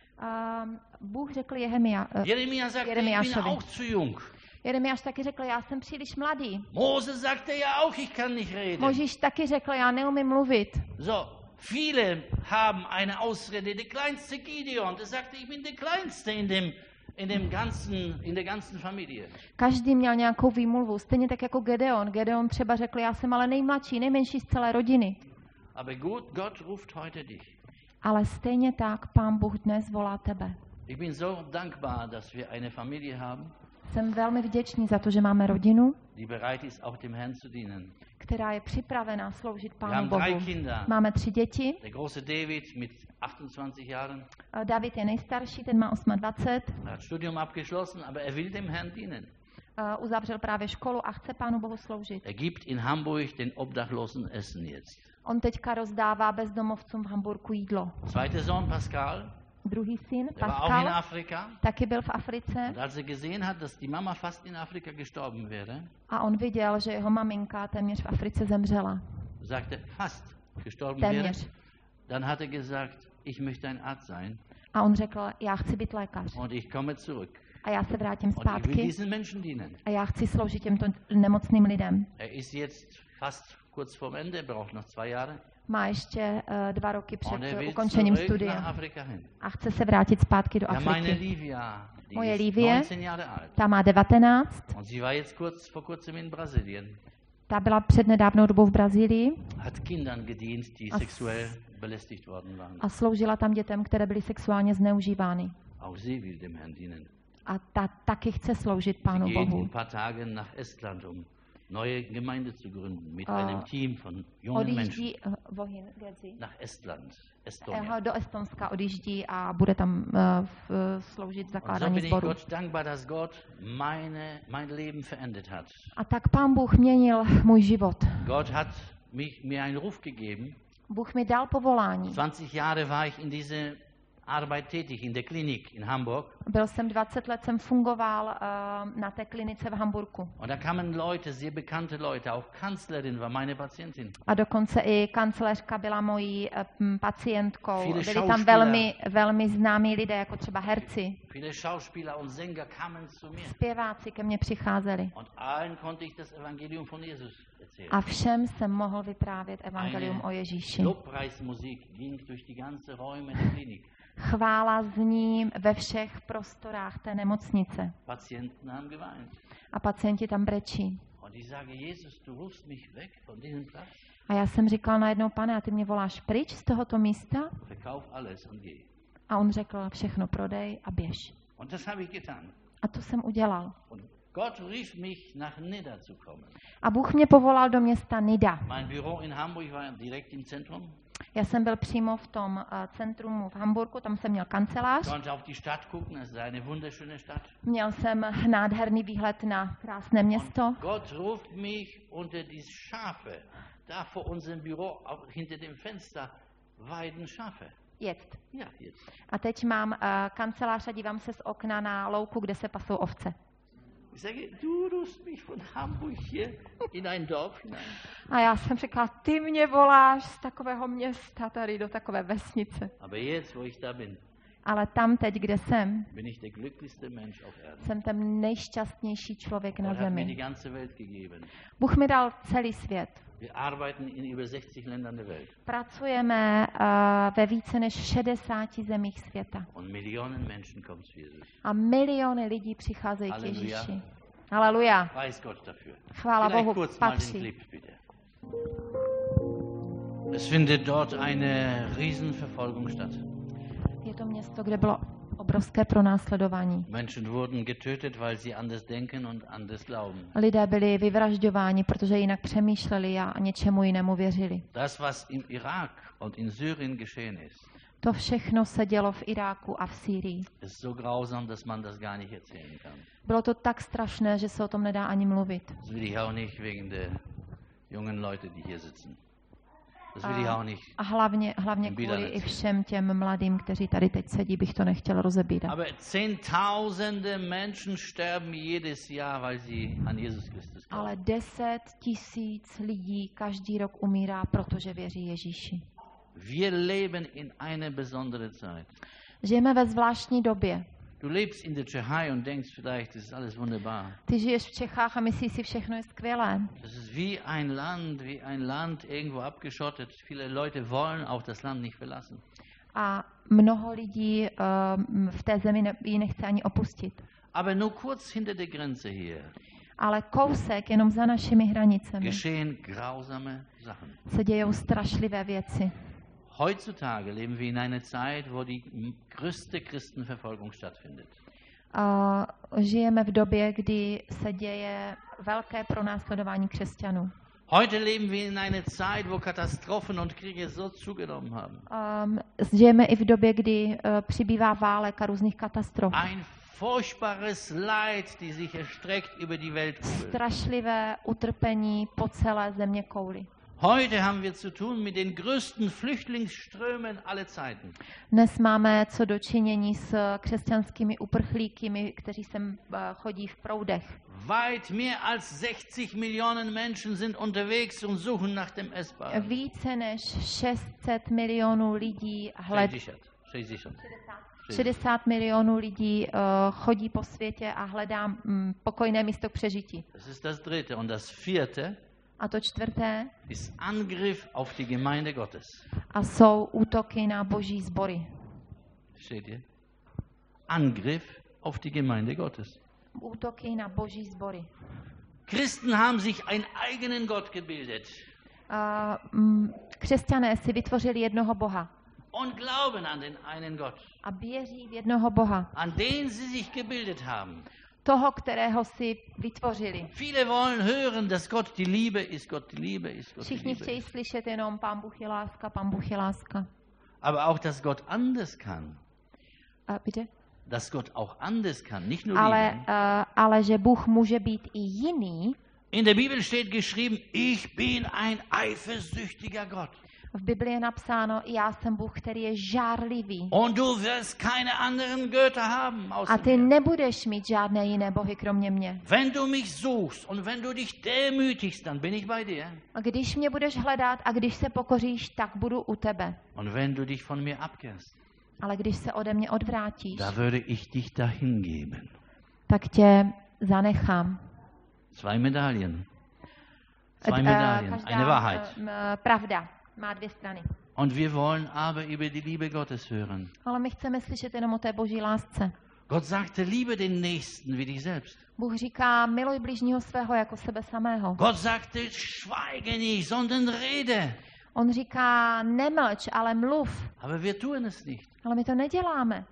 [SPEAKER 2] Um, Bůh řekl Jehemia, uh,
[SPEAKER 1] Jeremia sagte, ich bin
[SPEAKER 2] Jeremiaschovi.
[SPEAKER 1] auch zu jung.
[SPEAKER 2] Jeremiáš taky řekl, já jsem příliš mladý.
[SPEAKER 1] Mose sagte ja auch, ich kann nicht reden.
[SPEAKER 2] Možíš taky řekl, já neumím mluvit.
[SPEAKER 1] So, viele haben eine Ausrede. Der kleinste Gideon, der sagte, ich bin der kleinste in dem, in dem ganzen, in der ganzen Familie.
[SPEAKER 2] Každý měl nějakou výmluvu, stejně tak jako Gedeon. Gedeon třeba řekl, já jsem ale nejmladší, nejmenší z celé rodiny.
[SPEAKER 1] Aber gut, Gott ruft heute dich.
[SPEAKER 2] Ale stejně tak Pán Bůh dnes volá tebe.
[SPEAKER 1] Ich bin so dankbar, dass wir eine Familie haben,
[SPEAKER 2] Jsem velmi vděčný za to, že máme rodinu,
[SPEAKER 1] die bereit ist, auch dem Herrn zu dienen.
[SPEAKER 2] která je připravená sloužit
[SPEAKER 1] Wir
[SPEAKER 2] Pánu
[SPEAKER 1] haben drei
[SPEAKER 2] Bohu.
[SPEAKER 1] Kinder.
[SPEAKER 2] Máme tři děti.
[SPEAKER 1] Der große David mit achtundzwanzig Jahren
[SPEAKER 2] A David je nejstarší, ten má dvacet osm.
[SPEAKER 1] hat Studium abgeschlossen, aber er will dem Herrn dienen.
[SPEAKER 2] Uh, uzavřel právě školu a chce Pánu Bohu sloužit.
[SPEAKER 1] Er gibt in Hamburg den Obdachlosen Essen jetzt.
[SPEAKER 2] On teďka rozdává bezdomovcům v Hamburku jídlo.
[SPEAKER 1] Zweiter Sohn Pascal,
[SPEAKER 2] Druhý syn,
[SPEAKER 1] der war auch in
[SPEAKER 2] Pascal,
[SPEAKER 1] Afrika.
[SPEAKER 2] taky byl v Africe
[SPEAKER 1] Und als er gesehen hat, dass die Mama fast in Afrika gestorben wäre,
[SPEAKER 2] a on viděl, že jeho maminka téměř v Africe zemřela.
[SPEAKER 1] sagte, fast gestorben wäre,
[SPEAKER 2] Téměř.
[SPEAKER 1] dann hat er gesagt, ich möchte ein Arzt sein
[SPEAKER 2] A on řekl, já chci být lékař
[SPEAKER 1] und ich komme zurück.
[SPEAKER 2] a já se vrátím
[SPEAKER 1] Und ich will
[SPEAKER 2] zpátky
[SPEAKER 1] diesen Menschen dienen.
[SPEAKER 2] a já chci sloužit těmto nemocným lidem.
[SPEAKER 1] Er ist jetzt fast kurz vorm Ende, er braucht noch zwei Jahre.
[SPEAKER 2] Má ještě uh, dva roky před
[SPEAKER 1] Und er
[SPEAKER 2] uh,
[SPEAKER 1] will
[SPEAKER 2] ukončením
[SPEAKER 1] zurück nach
[SPEAKER 2] studia
[SPEAKER 1] Afrika hin.
[SPEAKER 2] a chce se vrátit zpátky do
[SPEAKER 1] Ja, meine
[SPEAKER 2] Afriky.
[SPEAKER 1] Livia, die
[SPEAKER 2] Moje
[SPEAKER 1] ist
[SPEAKER 2] Livie.
[SPEAKER 1] neunzehn Jahre alt.
[SPEAKER 2] Ta má devatenáct,
[SPEAKER 1] Und sie war jetzt kurz vor kurzem in Brasilien,
[SPEAKER 2] ta byla před nedávnou dobou v Brazílii
[SPEAKER 1] hat Kindern gedient, die
[SPEAKER 2] Ach.
[SPEAKER 1] sexuell belästigt worden waren.
[SPEAKER 2] a sloužila tam dětem, které byly sexuálně zneužívány.
[SPEAKER 1] Auch sie will dem Herrn dienen.
[SPEAKER 2] A ta taky chce sloužit
[SPEAKER 1] Sie
[SPEAKER 2] Pánu
[SPEAKER 1] geht in
[SPEAKER 2] Bohu.
[SPEAKER 1] ein paar Tagen nach Estland, um neue Gemeinde zu gründen, mit
[SPEAKER 2] Ah.
[SPEAKER 1] einem Team von jungen Menschen.
[SPEAKER 2] Odjíždí uh, Vohin, Gezi.
[SPEAKER 1] Nach Estland,
[SPEAKER 2] Jeho
[SPEAKER 1] Estonia.
[SPEAKER 2] do Estonska odjíždí a bude tam uh, v, sloužit
[SPEAKER 1] Und so
[SPEAKER 2] zakládání
[SPEAKER 1] bin ich
[SPEAKER 2] sboru.
[SPEAKER 1] Gott dankbar, dass Gott meine, mein Leben verändert hat.
[SPEAKER 2] A tak Pán Bůh měnil můj život.
[SPEAKER 1] Gott hat mich, mir einen Ruf gegeben.
[SPEAKER 2] Bůh mi dal povolání.
[SPEAKER 1] zwanzig Jahre war ich in diese Arbeit tätig, in der Klinik in Hamburg.
[SPEAKER 2] Byl jsem dvacet let, jsem fungoval uh, na té klinice v Hamburku.
[SPEAKER 1] Und da kamen Leute, sehr bekannte Leute, auch Kanzlerin war meine Patientin.
[SPEAKER 2] A dokonce i kancléřka byla mojí uh, pacientkou.
[SPEAKER 1] Viele
[SPEAKER 2] Byli tam
[SPEAKER 1] Schauspieler.
[SPEAKER 2] velmi, velmi známí lidé, jako třeba herci.
[SPEAKER 1] Viele Schauspieler und Sänger kamen zu mir.
[SPEAKER 2] Zpěváci ke mně přicházeli.
[SPEAKER 1] Und allen konnte ich das Evangelium von Jesus erzählen.
[SPEAKER 2] A všem jsem mohl vyprávět evangelium o Ježíši.
[SPEAKER 1] Lobpreismusik ging durch die ganze Räume der Klinik.
[SPEAKER 2] Chvála zní ve všech prostorách té nemocnice.
[SPEAKER 1] Patienten haben geweint.
[SPEAKER 2] A pacienti tam brečí.
[SPEAKER 1] Und ich sage, Jesus, du rufst mich weg von diesem Platz.
[SPEAKER 2] A já jsem říkal najednou, Pane, a ty mě voláš pryč z tohoto místa?
[SPEAKER 1] Verkauf alles und geh.
[SPEAKER 2] A on řekl, všechno prodej a běž.
[SPEAKER 1] Und das habe ich getan.
[SPEAKER 2] A to jsem udělal.
[SPEAKER 1] Und Gott rief mich nach Nidda zu kommen.
[SPEAKER 2] A Bůh mě povolal do města Nidda.
[SPEAKER 1] Mein Büro in Hamburg war direkt im Zentrum.
[SPEAKER 2] Já jsem byl přímo v tom uh, centru v Hamburgu, tam jsem měl kancelář.
[SPEAKER 1] Konnte auf die Stadt gucken, es ist eine wunderschöne Stadt.
[SPEAKER 2] Měl jsem nádherný výhled na krásné město.
[SPEAKER 1] Und Gott ruft mich unter die Schafe. Da vor unserem Büro, auch hinter dem Fenster, weiden Schafe.
[SPEAKER 2] Jetzt.
[SPEAKER 1] Ja, jetzt.
[SPEAKER 2] A teď mám uh, kancelář a dívám se z okna na louku, kde se pasou ovce.
[SPEAKER 1] Ich sage, du rufst mich von Hamburg hier in ein Dorf hinein.
[SPEAKER 2] A já jsem řekla, ty mě voláš z takového města tady do takové vesnice.
[SPEAKER 1] Aber jetzt, wo ich da bin,
[SPEAKER 2] Ale tam teď, kde jsem,
[SPEAKER 1] bin ich der glücklichste Mensch auf Erden.
[SPEAKER 2] jsem ten nejšťastnější člověk na
[SPEAKER 1] Gott hat mir die
[SPEAKER 2] zemi.
[SPEAKER 1] ganze Welt gegeben.
[SPEAKER 2] Bůh mi dal celý svět.
[SPEAKER 1] Wir arbeiten in über sechzig Ländern der Welt.
[SPEAKER 2] Pracujeme uh, ve více než šedesáti zemích světa.
[SPEAKER 1] Und Millionen Menschen kommen zu Jesus.
[SPEAKER 2] A miliony lidí přicházejí k
[SPEAKER 1] Halleluja.
[SPEAKER 2] Ježíši. Haleluja.
[SPEAKER 1] Weiß Gott dafür.
[SPEAKER 2] Chvála
[SPEAKER 1] Vielleicht
[SPEAKER 2] Bohu,
[SPEAKER 1] kurz mal den
[SPEAKER 2] patří.
[SPEAKER 1] Clip, bitte. Es findet dort eine Riesenverfolgung statt.
[SPEAKER 2] Je to město, kde bylo obrovské pronásledování.
[SPEAKER 1] Menschen wurden getötet, weil sie anders denken und anders glauben.
[SPEAKER 2] Lidé byli vyvražďováni, protože jinak přemýšleli a něčemu jinému věřili.
[SPEAKER 1] Das, was im Irak und in Syrien geschehen ist,
[SPEAKER 2] To všechno se dělo v Iráku a v Sýrii.
[SPEAKER 1] ist so grausam, dass man das gar nicht erzählen kann.
[SPEAKER 2] Bylo to tak strašné, že se o tom nedá ani mluvit.
[SPEAKER 1] Das will ich auch nicht wegen der jungen Leute, die hier sitzen. Das will ich auch nicht.
[SPEAKER 2] A hlavně, hlavně
[SPEAKER 1] Im
[SPEAKER 2] kvůli
[SPEAKER 1] Bilanec.
[SPEAKER 2] i všem těm mladým, kteří tady teď sedí, bych to nechtěl rozebírat.
[SPEAKER 1] Aber Zehntausende Menschen sterben jedes Jahr, weil sie an Jesus Christus glauben.
[SPEAKER 2] Ale deset tisíc lidí každý rok umírá, protože věří Ježíši.
[SPEAKER 1] Wir leben in einer besonderen Zeit.
[SPEAKER 2] Žijeme ve zvláštní době.
[SPEAKER 1] Du lebst in der Tschechei und denkst vielleicht, das ist alles wunderbar.
[SPEAKER 2] Ty žiješ v Čechách a myslíš si, všechno je skvělé.
[SPEAKER 1] Das ist wie ein Land, wie ein Land irgendwo abgeschottet. Viele Leute wollen auch das Land nicht verlassen.
[SPEAKER 2] A mnoho lidí um, v té zemi ne, ji nechce ani opustit.
[SPEAKER 1] Aber nur kurz hinter der Grenze hier
[SPEAKER 2] Ale kousek, jenom za našimi hranicemi,
[SPEAKER 1] geschehen grausame Sachen.
[SPEAKER 2] se dějou strašlivé věci.
[SPEAKER 1] Heutzutage leben wir in einer Zeit, wo die größte Christenverfolgung stattfindet.
[SPEAKER 2] A žijeme v době, kdy se děje velké pronásledování křesťanů.
[SPEAKER 1] Heute leben wir in einer Zeit, wo Katastrophen und Kriege so zugenommen haben.
[SPEAKER 2] Um, žijeme i v době, kdy uh, přibývá válek a různých katastrof.
[SPEAKER 1] Ein furchtbares Leid, die sich erstreckt über die Weltkugel.
[SPEAKER 2] Strašlivé utrpení po celé země kouli.
[SPEAKER 1] Heute haben wir zu tun mit den größten Flüchtlingsströmen aller Zeiten.
[SPEAKER 2] Dnes máme co dočinění s křesťanskými uprchlíky, kteří sem uh, chodí v proudech.
[SPEAKER 1] Weit mehr als sechzig Millionen Menschen sind unterwegs und suchen nach dem Essbaren.
[SPEAKER 2] Více než šest set milionů lidí hled... šedesát milionů lidí uh, chodí po světě a hledá um, pokojné místo k přežití.
[SPEAKER 1] Das ist das dritte. Und das vierte
[SPEAKER 2] A to čtvrté
[SPEAKER 1] ist Angriff auf die Gemeinde Gottes.
[SPEAKER 2] a jsou útoky na boží sbory.
[SPEAKER 1] Steht ihr? Angriff auf die Gemeinde Gottes.
[SPEAKER 2] Útoky na boží sbory.
[SPEAKER 1] Christen haben sich einen eigenen Gott gebildet
[SPEAKER 2] Uh, um, křesťané si vytvořili jednoho Boha
[SPEAKER 1] und glauben an den einen Gott,
[SPEAKER 2] a věří v jednoho Boha.
[SPEAKER 1] an den sie sich gebildet haben.
[SPEAKER 2] Toho, kterého si vytvořili.
[SPEAKER 1] Viele wollen hören, dass Gott die Liebe ist, Gott die Liebe ist, Gott die
[SPEAKER 2] Všichni
[SPEAKER 1] Liebe
[SPEAKER 2] chtějí
[SPEAKER 1] ist.
[SPEAKER 2] slyšet jenom Pán Bůh je láska, Pán Bůh je láska.
[SPEAKER 1] Aber auch, dass Gott anders kann.
[SPEAKER 2] A, bitte?
[SPEAKER 1] Dass Gott auch anders kann, nicht nur
[SPEAKER 2] Ale,
[SPEAKER 1] lieben.
[SPEAKER 2] uh, ale že Bůh může být i jiný.
[SPEAKER 1] In der Bibel steht geschrieben, ich bin ein eifersüchtiger Gott.
[SPEAKER 2] V Biblii je napsáno, já jsem Bůh, který je žárlivý.
[SPEAKER 1] Und du wirst keine anderen Götter haben
[SPEAKER 2] A
[SPEAKER 1] außer
[SPEAKER 2] ty
[SPEAKER 1] mir.
[SPEAKER 2] nebudeš mít žádné jiné bohy kromě mě.
[SPEAKER 1] Wenn du mich suchst und wenn du dich demütigst, dann bin ich bei dir.
[SPEAKER 2] A když mě budeš hledat a když se pokoříš, tak budu u tebe.
[SPEAKER 1] Und wenn du dich von mir abkehrst,
[SPEAKER 2] Ale když se ode mě odvrátíš,
[SPEAKER 1] da würde ich dich dahin geben.
[SPEAKER 2] tak tě zanechám.
[SPEAKER 1] Zwei Medaillen. Zwei
[SPEAKER 2] Eh,
[SPEAKER 1] Medaillen,
[SPEAKER 2] každá,
[SPEAKER 1] eine Wahrheit.
[SPEAKER 2] eh, m, pravda má dvě strany.
[SPEAKER 1] Und wir wollen aber über die Liebe Gottes hören.
[SPEAKER 2] Ale my chceme slyšet jenom o té boží lásce.
[SPEAKER 1] Gott sagte, liebe den Nächsten wie dich selbst.
[SPEAKER 2] Bůh říká, miluj bližního svého jako sebe samého.
[SPEAKER 1] Gott sagte, schweige nicht, sondern rede.
[SPEAKER 2] On říká, nemlč, ale mluv.
[SPEAKER 1] Aber wir tun es nicht.
[SPEAKER 2] Ale my to neděláme.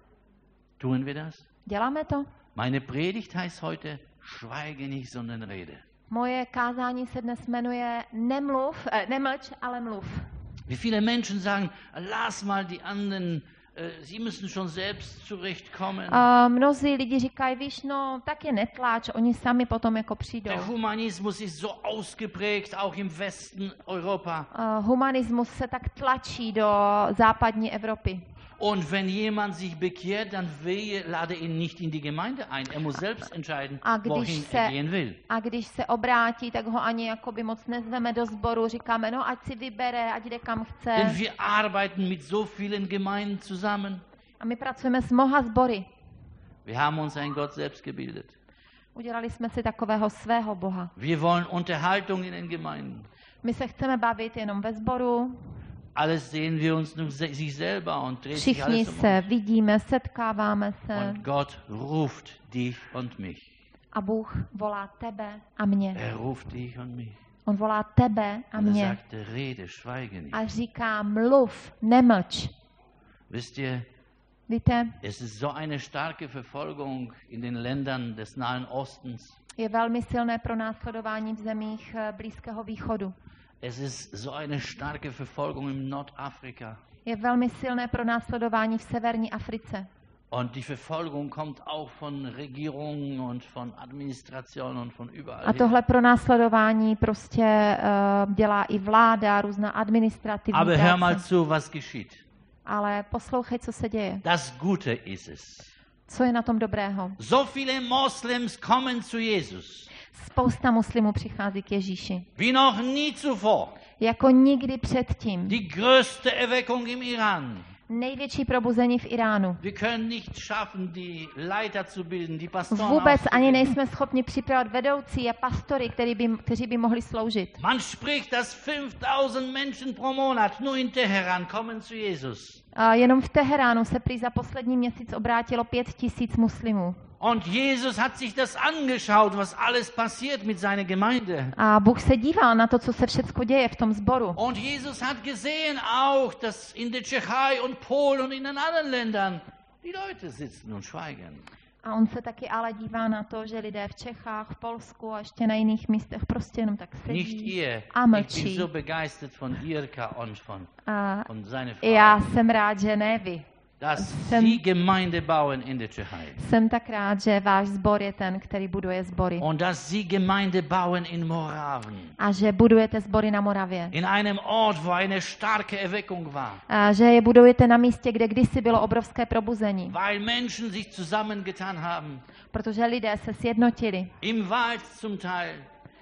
[SPEAKER 1] Tun wir das?
[SPEAKER 2] Děláme to?
[SPEAKER 1] Meine Predigt heißt heute, schweige nicht, sondern rede.
[SPEAKER 2] Moje kázání se dnes jmenuje nemluv, eh, nemlč, ale mluv.
[SPEAKER 1] Wie viele Menschen sagen, lass mal die anderen, äh, sie müssen schon selbst zurechtkommen.
[SPEAKER 2] A mnozí lidi říkají, víš, no, tak je netláč, oni sami potom jako přijdou.
[SPEAKER 1] Der Humanismus ist so ausgeprägt, auch im Westen Europa.
[SPEAKER 2] Uh, humanismus se tak tlačí do západní Evropy.
[SPEAKER 1] Und wenn jemand sich bekehrt, dann wehe, lade ihn nicht in die Gemeinde ein. Er muss selbst entscheiden,
[SPEAKER 2] A když
[SPEAKER 1] wohin
[SPEAKER 2] se-
[SPEAKER 1] er gehen will.
[SPEAKER 2] A když se obrátí, tak ho ani jakoby moc nezveme do sboru. Říkáme, no ať si vybere, ať jde kam chce.
[SPEAKER 1] Denn wir arbeiten mit so vielen Gemeinden zusammen.
[SPEAKER 2] A my pracujeme s mnoha sbory.
[SPEAKER 1] Wir haben uns einen Gott selbst gebildet.
[SPEAKER 2] Udělali jsme si takového svého Boha.
[SPEAKER 1] Wir wollen Unterhaltung in den Gemeinden.
[SPEAKER 2] My se chceme bavit jenom ve sboru.
[SPEAKER 1] Alles sehen wir uns nur se- sich selber und dreht sich
[SPEAKER 2] Všichni
[SPEAKER 1] alles um
[SPEAKER 2] se
[SPEAKER 1] uns.
[SPEAKER 2] vidíme, setkáváme se.
[SPEAKER 1] Und Gott ruft dich und mich.
[SPEAKER 2] A Bůh volá tebe a mě.
[SPEAKER 1] Er ruft dich und mich.
[SPEAKER 2] On volá tebe a
[SPEAKER 1] Und er
[SPEAKER 2] mě.
[SPEAKER 1] sagte, rede, schweige nicht.
[SPEAKER 2] A říká, mluv, nemlč.
[SPEAKER 1] Wisst ihr,
[SPEAKER 2] Víte,
[SPEAKER 1] es ist so eine starke Verfolgung in den Ländern des Nahen Ostens.
[SPEAKER 2] je velmi silné pronásledování v zemích eh, Blízkého východu.
[SPEAKER 1] Es ist so eine starke Verfolgung im Nordafrika.
[SPEAKER 2] Je velmi silné pronásledování v severní Africe.
[SPEAKER 1] Und die Verfolgung kommt auch von Regierungen und von Administrationen und von überall
[SPEAKER 2] A
[SPEAKER 1] her.
[SPEAKER 2] tohle pronásledování prostě uh, dělá i vláda, různá administrativní
[SPEAKER 1] Aber hör mal
[SPEAKER 2] práce.
[SPEAKER 1] zu, was geschieht.
[SPEAKER 2] Ale poslouchej, co se děje.
[SPEAKER 1] Das Gute ist es.
[SPEAKER 2] Co je na tom dobrého?
[SPEAKER 1] So viele Moslems kommen zu Jesus,
[SPEAKER 2] Spousta muslimů přichází k Ježíši.
[SPEAKER 1] wie noch nie zuvor.
[SPEAKER 2] Jako nikdy předtím.
[SPEAKER 1] Die größte Erweckung im Iran.
[SPEAKER 2] Největší probuzení v Iránu.
[SPEAKER 1] Wir können nicht schaffen, die Leiter zu bilden, die Pastoren
[SPEAKER 2] Vůbec ani
[SPEAKER 1] auszubilden.
[SPEAKER 2] nejsme schopni připravit vedoucí a pastory, který by, kteří by mohli sloužit.
[SPEAKER 1] Man spricht, dass fünftausend Menschen pro Monat nur in Teheran kommen zu Jesus.
[SPEAKER 2] A jenom v Teheránu se prý za poslední měsíc obrátilo pět tisíc muslimů.
[SPEAKER 1] Und Jesus hat sich das angeschaut, was alles passiert mit seiner Gemeinde.
[SPEAKER 2] A Bůh se díval na to, co se všecko děje v tom sboru.
[SPEAKER 1] Und Jesus hat gesehen auch, dass in der Tschechei und Polen und in den anderen Ländern die Leute sitzen und schweigen.
[SPEAKER 2] A on se taky ale dívá na to, že lidé v Čechách, v Polsku a ještě na jiných místech prostě jenom tak
[SPEAKER 1] Nicht
[SPEAKER 2] sedí
[SPEAKER 1] ihr.
[SPEAKER 2] a
[SPEAKER 1] Ich bin
[SPEAKER 2] mlčí.
[SPEAKER 1] so begeistert von Irka und von
[SPEAKER 2] A
[SPEAKER 1] und seine Frau,
[SPEAKER 2] já jsem rád, že ne vy.
[SPEAKER 1] dass
[SPEAKER 2] jsem-
[SPEAKER 1] sie Gemeinde bauen in der Tschechei.
[SPEAKER 2] Jsem tak rád, že váš sbor je ten, který buduje sbory.
[SPEAKER 1] Und dass sie Gemeinde bauen in Moraven.
[SPEAKER 2] A že budujete sbory na Moravě.
[SPEAKER 1] In einem Ort, wo eine starke Erweckung war.
[SPEAKER 2] A že je budujete na místě, kde kdysi bylo obrovské probuzení.
[SPEAKER 1] Weil Menschen sich zusammengetan haben.
[SPEAKER 2] Protože lidé se sjednotili.
[SPEAKER 1] Im Wald zum Teil.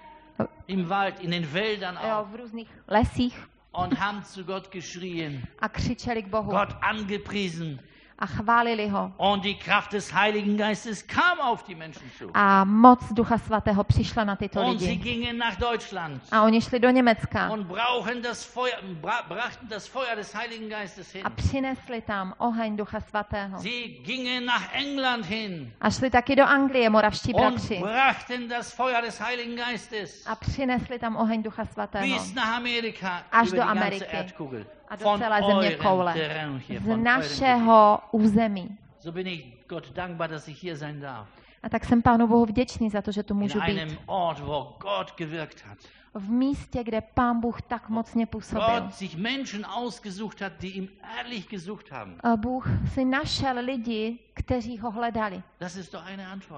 [SPEAKER 1] Im Wald, in den Wäldern
[SPEAKER 2] Jo,
[SPEAKER 1] auch.
[SPEAKER 2] v různých lesích
[SPEAKER 1] Und haben zu Gott geschrien.
[SPEAKER 2] a křičeli k Bohu.
[SPEAKER 1] Gott angepriesen.
[SPEAKER 2] A chválili ho.
[SPEAKER 1] Und die Kraft des Heiligen Geistes kam auf die Menschen zu.
[SPEAKER 2] A moc Ducha Svatého přišla na tyto
[SPEAKER 1] Und sie
[SPEAKER 2] lidi.
[SPEAKER 1] gingen nach Deutschland.
[SPEAKER 2] A oni šli do Německa
[SPEAKER 1] Und brauchen das Feuer, bra brachten das Feuer des Heiligen Geistes hin.
[SPEAKER 2] a přinesli tam oheň Ducha Svatého.
[SPEAKER 1] Sie gingen nach England hin
[SPEAKER 2] A šli taky do Anglie, moravští
[SPEAKER 1] und
[SPEAKER 2] bratři.
[SPEAKER 1] brachten das Feuer des Heiligen Geistes
[SPEAKER 2] A přinesli tam oheň Ducha Svatého.
[SPEAKER 1] bis nach Amerika,
[SPEAKER 2] Až
[SPEAKER 1] über
[SPEAKER 2] do
[SPEAKER 1] die ganze
[SPEAKER 2] Ameriky.
[SPEAKER 1] Erdkugel.
[SPEAKER 2] A do
[SPEAKER 1] Von
[SPEAKER 2] celé země
[SPEAKER 1] eurem
[SPEAKER 2] koule.
[SPEAKER 1] Terrain hier,
[SPEAKER 2] Z
[SPEAKER 1] von eurem
[SPEAKER 2] našeho území.
[SPEAKER 1] Gebiet. So bin ich Gott dankbar, dass ich hier sein darf.
[SPEAKER 2] A tak jsem Pánu Bohu vděčný za to, že tu
[SPEAKER 1] In
[SPEAKER 2] můžu
[SPEAKER 1] einem
[SPEAKER 2] být.
[SPEAKER 1] Ort, wo Gott gewirkt hat.
[SPEAKER 2] V místě, kde Pán Bůh tak mocně působil.
[SPEAKER 1] Gott sich Menschen ausgesucht hat, die ihm ehrlich gesucht haben.
[SPEAKER 2] A Bůh si našel lidi, kteří ho hledali.
[SPEAKER 1] Das ist doch eine Antwort.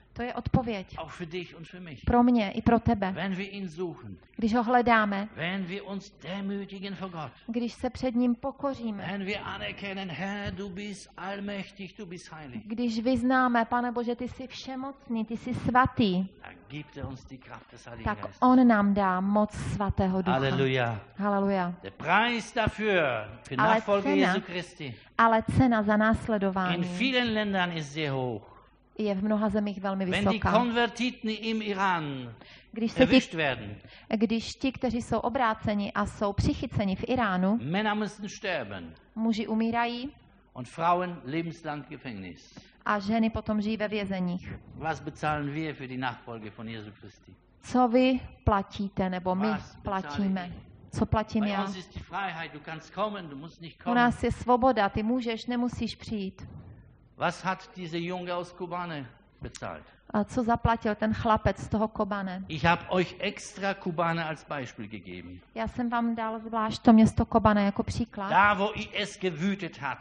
[SPEAKER 2] To je odpověď.
[SPEAKER 1] Auch für dich und für mich.
[SPEAKER 2] Pro mě i pro tebe.
[SPEAKER 1] Wenn wir ihn suchen,
[SPEAKER 2] Když ho hledáme,
[SPEAKER 1] wenn wir uns demütigen vor Gott,
[SPEAKER 2] když se před ním pokoříme,
[SPEAKER 1] wenn wir anerkennen, Herr, du bist allmächtig, du bist heilig,
[SPEAKER 2] když vyznáme, Pane Bože, ty jsi všemocný, ty jsi svatý,
[SPEAKER 1] dann gibt er uns die Kraft des Heiligen
[SPEAKER 2] tak
[SPEAKER 1] Geistes.
[SPEAKER 2] on nám dá moc svatého ducha.
[SPEAKER 1] Halleluja.
[SPEAKER 2] Haleluja.
[SPEAKER 1] Der Preis dafür, für
[SPEAKER 2] Ale
[SPEAKER 1] Nachfolge
[SPEAKER 2] cena-
[SPEAKER 1] Jesu Christi,
[SPEAKER 2] Ale cena za
[SPEAKER 1] in
[SPEAKER 2] následování
[SPEAKER 1] vielen Ländern ist sehr hoch.
[SPEAKER 2] je v mnoha zemích velmi
[SPEAKER 1] Wenn die
[SPEAKER 2] vysoká.
[SPEAKER 1] Konvertiten im Iran
[SPEAKER 2] Když, se ti,
[SPEAKER 1] erwischt werden,
[SPEAKER 2] když ti, kteří jsou obráceni a jsou přichyceni v Iránu,
[SPEAKER 1] Männer müssen sterben
[SPEAKER 2] muži umírají
[SPEAKER 1] und Frauen lebenslang Gefängnis.
[SPEAKER 2] a ženy potom žijí ve vězeních.
[SPEAKER 1] Was bezahlen wir für die Nachfolge von Jesu Christi?
[SPEAKER 2] Co vy platíte, nebo my
[SPEAKER 1] Was
[SPEAKER 2] platíme? Co platím
[SPEAKER 1] Bei
[SPEAKER 2] já?
[SPEAKER 1] uns ist die Freiheit, du kannst kommen, du musst nicht
[SPEAKER 2] U
[SPEAKER 1] kommen.
[SPEAKER 2] nás je svoboda, ty můžeš, nemusíš přijít.
[SPEAKER 1] Was hat diese Junge aus Kobane bezahlt?
[SPEAKER 2] A co zaplatil ten chlapec z toho Kobane?
[SPEAKER 1] Ich habe euch extra Kobane als Beispiel gegeben.
[SPEAKER 2] Já jsem vám dal zvlášť to město Kobane jako příklad.
[SPEAKER 1] Da, wo I S gewütet hat,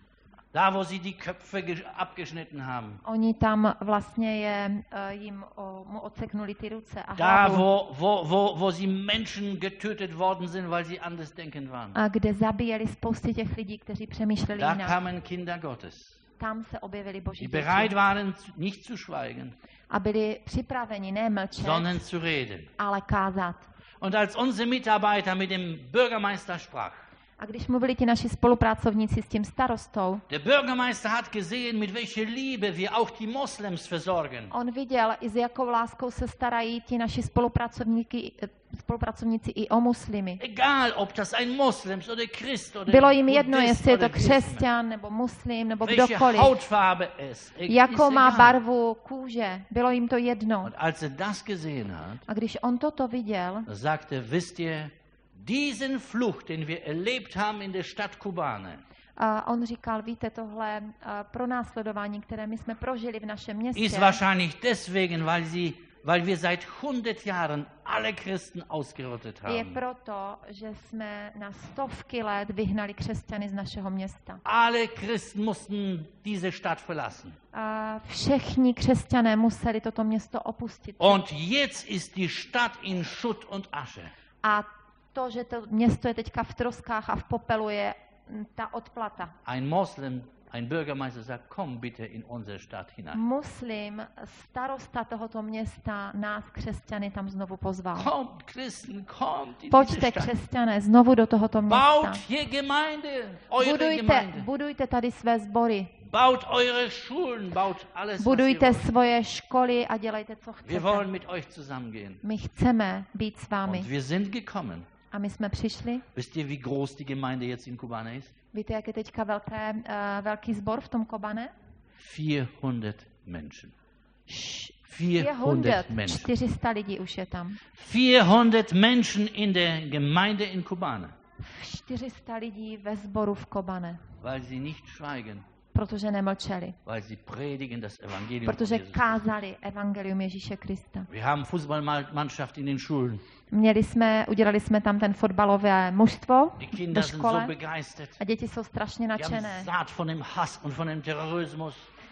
[SPEAKER 1] da, wo sie die Köpfe ge- abgeschnitten haben,
[SPEAKER 2] Oni tam vlastně je, eh, jim o, mu odseknuli ty ruce a
[SPEAKER 1] da,
[SPEAKER 2] hlavu.
[SPEAKER 1] wo, wo, wo, wo sie Menschen getötet worden sind, weil sie andersdenkend waren.
[SPEAKER 2] A kde zabíjeli spousty těch lidí, kteří přemýšleli
[SPEAKER 1] Da
[SPEAKER 2] jinak.
[SPEAKER 1] kamen Kinder Gottes,
[SPEAKER 2] Tam se objevili boží
[SPEAKER 1] die bereit
[SPEAKER 2] děti.
[SPEAKER 1] waren, zu- nicht zu schweigen,
[SPEAKER 2] A byli připraveni ne mlčet,
[SPEAKER 1] sondern zu reden.
[SPEAKER 2] ale kázat.
[SPEAKER 1] Und als unsere Mitarbeiter mit dem Bürgermeister sprach,
[SPEAKER 2] A když mluvili ti naši spolupracovníci s tím starostou,
[SPEAKER 1] der Bürgermeister hat gesehen, mit welcher Liebe wir auch die Moslems versorgen.
[SPEAKER 2] on viděl, i s jakou láskou se starají ti naši spolupracovníky, eh, spolupracovníci i o muslimy.
[SPEAKER 1] Egal, ob das ein Moslems oder Christ oder
[SPEAKER 2] Bylo jim jedno,
[SPEAKER 1] Buddhist
[SPEAKER 2] jestli je to
[SPEAKER 1] oder Christen,
[SPEAKER 2] křesťan, nebo muslim, nebo
[SPEAKER 1] welche
[SPEAKER 2] kdokoliv.
[SPEAKER 1] Hautfarbe es ist
[SPEAKER 2] Jakou má
[SPEAKER 1] egal.
[SPEAKER 2] barvu kůže, bylo jim to jedno.
[SPEAKER 1] Und als er das gesehen hat,
[SPEAKER 2] A když on toto viděl,
[SPEAKER 1] sagte, wisst ihr, diesen Fluch, den wir erlebt haben in der Stadt Kobane,
[SPEAKER 2] a on říkal, víte, tohle a, pronásledování, které my jsme prožili v našem městě,
[SPEAKER 1] ist wahrscheinlich deswegen, weil sie, weil wir seit hundert Jahren alle Christen ausgerottet
[SPEAKER 2] je
[SPEAKER 1] haben.
[SPEAKER 2] proto, že jsme na stovky let vyhnali křesťany z našeho města.
[SPEAKER 1] Alle Christen mussten diese Stadt verlassen.
[SPEAKER 2] A všichni křesťané museli toto město opustit.
[SPEAKER 1] Und jetzt ist die Stadt in Schutt und Asche.
[SPEAKER 2] A to, že to město je teďka v troskách a v popelu, je mm, ta odplata.
[SPEAKER 1] Ein Moslem, ein Bürgermeister sagt, komm bitte in unsere Stadt hinein.
[SPEAKER 2] Muslim, starosta tohoto města, nás křesťany tam znovu pozval.
[SPEAKER 1] Kommt, Christen, kommt in diese
[SPEAKER 2] Pojďte,
[SPEAKER 1] Stadt.
[SPEAKER 2] křesťané, znovu do tohoto města.
[SPEAKER 1] Baut hier Gemeinde, eure
[SPEAKER 2] Budujte,
[SPEAKER 1] Gemeinde.
[SPEAKER 2] budujte tady své sbory.
[SPEAKER 1] Baut eure Schulen, baut alles, was ihr
[SPEAKER 2] Budujte
[SPEAKER 1] wollt.
[SPEAKER 2] svoje školy a dělejte, co
[SPEAKER 1] Wir wollen
[SPEAKER 2] chcete.
[SPEAKER 1] mit euch zusammengehen.
[SPEAKER 2] My chceme být s vámi.
[SPEAKER 1] Und wir sind gekommen.
[SPEAKER 2] A my jsme přišli.
[SPEAKER 1] Wisst ihr, wie groß die Gemeinde jetzt in Kobane ist?
[SPEAKER 2] Víte, jak je teďka velké, uh, velký sbor v tom Kobane?
[SPEAKER 1] vierhundert Menschen.
[SPEAKER 2] Š-
[SPEAKER 1] vierhundert Menschen.
[SPEAKER 2] čtyři sta lidí už je tam.
[SPEAKER 1] vierhundert Menschen in der Gemeinde in Kobane,
[SPEAKER 2] čtyři sta lidí ve sboru v Kobane,
[SPEAKER 1] weil sie nicht schweigen,
[SPEAKER 2] protože nemlčeli.
[SPEAKER 1] weil sie predigen das Evangelium von
[SPEAKER 2] Protože
[SPEAKER 1] Jesus.
[SPEAKER 2] kázali evangelium Ježíše Krista.
[SPEAKER 1] Wir haben Fußballmannschaft in den Schulen.
[SPEAKER 2] Měli jsme, udělali jsme tam ten fotbalové mužstvo
[SPEAKER 1] Die
[SPEAKER 2] ve
[SPEAKER 1] Kinder sind so
[SPEAKER 2] škole
[SPEAKER 1] begeistert.
[SPEAKER 2] a děti jsou strašně
[SPEAKER 1] Die haben
[SPEAKER 2] nadšené.
[SPEAKER 1] satt von dem Hass und von dem Terrorismus.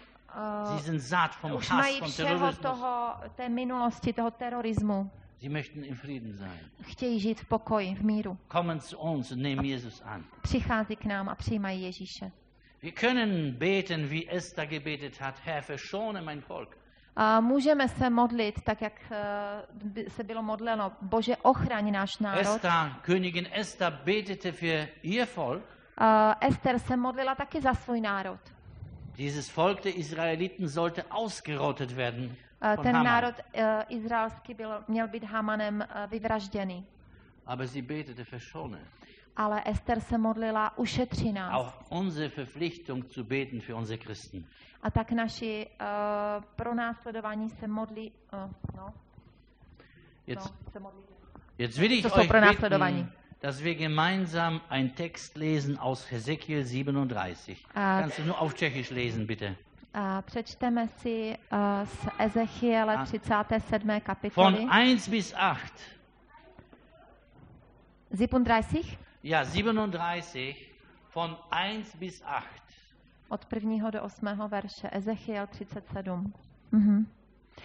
[SPEAKER 1] Sie
[SPEAKER 2] Uh,
[SPEAKER 1] sind satt vom
[SPEAKER 2] už
[SPEAKER 1] Hass,
[SPEAKER 2] mají
[SPEAKER 1] vom
[SPEAKER 2] všeho
[SPEAKER 1] Terrorismus.
[SPEAKER 2] toho, té minulosti, toho terorismu.
[SPEAKER 1] Sie möchten in Frieden sein.
[SPEAKER 2] Chtějí žít v pokoji, v míru.
[SPEAKER 1] Kommen zu uns und nehmen Jesus an.
[SPEAKER 2] Přichází k nám a přijímají Ježíše.
[SPEAKER 1] Wir können beten, wie Esther gebetet hat. Herr, verschone mein Volk.
[SPEAKER 2] A můžeme se modlit, tak jak eh, by se bylo modleno. Bože, ochraň náš národ.
[SPEAKER 1] Esther, Königin Esther betete für ihr Volk.
[SPEAKER 2] Uh, Ester se modlila taky za svůj národ.
[SPEAKER 1] Dieses Volk der Israeliten sollte ausgerottet werden
[SPEAKER 2] Uh,
[SPEAKER 1] von
[SPEAKER 2] ten
[SPEAKER 1] Haman.
[SPEAKER 2] národ uh, izraelský byl, měl být Hamanem uh, vyvražděný.
[SPEAKER 1] Aber sie betete, verschone.
[SPEAKER 2] Ale Ester se modlila, ušetři nás.
[SPEAKER 1] Auch unsere Verpflichtung zu beten für unsere Christen.
[SPEAKER 2] A tak naši uh, pronásledování se modlí. Uh, no,
[SPEAKER 1] Jetzt,
[SPEAKER 2] no, se modlí.
[SPEAKER 1] jetzt will ich
[SPEAKER 2] To jsou
[SPEAKER 1] euch
[SPEAKER 2] pronásledování.
[SPEAKER 1] bitten, dass wir gemeinsam einen Text lesen aus Hesekiel siebenunddreißig.
[SPEAKER 2] A-
[SPEAKER 1] Kannst du nur auf Tschechisch lesen, bitte?
[SPEAKER 2] A přečteme si uh, z Ezechiele
[SPEAKER 1] A-
[SPEAKER 2] třicáté sedmé
[SPEAKER 1] Von
[SPEAKER 2] kapitoly.
[SPEAKER 1] eins bis acht.
[SPEAKER 2] siebenunddreißig?
[SPEAKER 1] Ja, siebenunddreißig. Von eins bis acht.
[SPEAKER 2] Od prvního do osmého verše. Ezechiel třicet sedm. Mhm.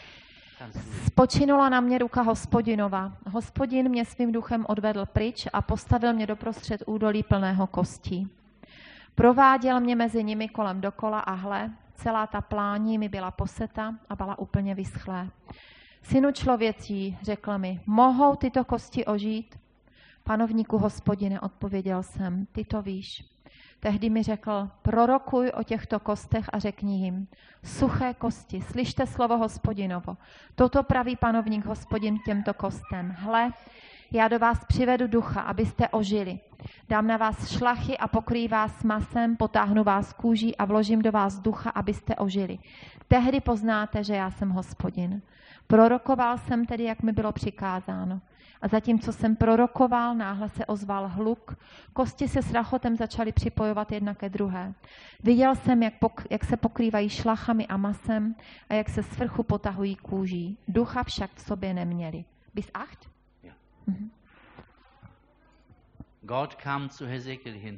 [SPEAKER 1] kannst du sehen.
[SPEAKER 2] Spočinula na mě ruka Hospodinova. Hospodin mě svým duchem odvedl pryč a postavil mě doprostřed údolí plného kostí. Prováděl mě mezi nimi kolem dokola a hle, celá ta plání mi byla poseta a byla úplně vyschlé. Synu člověcí, řekl mi, mohou tyto kosti ožít? Panovníku Hospodine, odpověděl jsem, ty to víš. Tehdy mi řekl, prorokuj o těchto kostech a řekni jim, suché kosti, slyšte slovo Hospodinovo. Toto praví panovník Hospodin těmto kostem. Hle, já do vás přivedu ducha, abyste ožili. Dám na vás šlachy a pokryjí vás masem, potáhnu vás kůží a vložím do vás ducha, abyste ožili. Tehdy poznáte, že já jsem Hospodin. Prorokoval jsem tedy, jak mi bylo přikázáno. A zatímco jsem prorokoval, náhle se ozval hluk, kosti se s rachotem začaly připojovat jedna ke druhé. Viděl jsem, jak, pok- jak se pokrývají šlachami a masem a jak se svrchu potahují kůží. Ducha však v sobě neměli. Bis acht?
[SPEAKER 1] Ja.
[SPEAKER 2] Mhm.
[SPEAKER 1] Gott kam zu Hesekiel hin.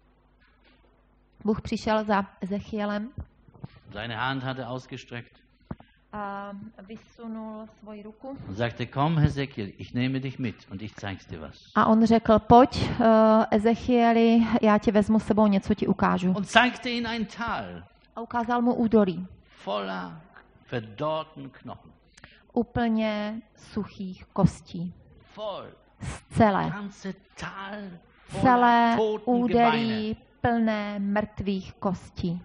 [SPEAKER 2] Bůh přišel za Ezechielem
[SPEAKER 1] Seine Hand hatte ausgestreckt
[SPEAKER 2] a vysunul svoji ruku
[SPEAKER 1] und sagte, komm Hesekiel, ich nehme dich mit und ich zeig's dir was.
[SPEAKER 2] a on řekl, pojď uh, Ezechieli, já tě vezmu s sebou, něco ti ukážu.
[SPEAKER 1] Und zeigte ihm ein Tal
[SPEAKER 2] A ukázal mu údolí,
[SPEAKER 1] voller verdorrten Knochen.
[SPEAKER 2] úplně suchých kostí.
[SPEAKER 1] Voll.
[SPEAKER 2] Celé,
[SPEAKER 1] Ganze Tal
[SPEAKER 2] celé
[SPEAKER 1] voller toten Gebeine.
[SPEAKER 2] údelí plné mrtvých kostí.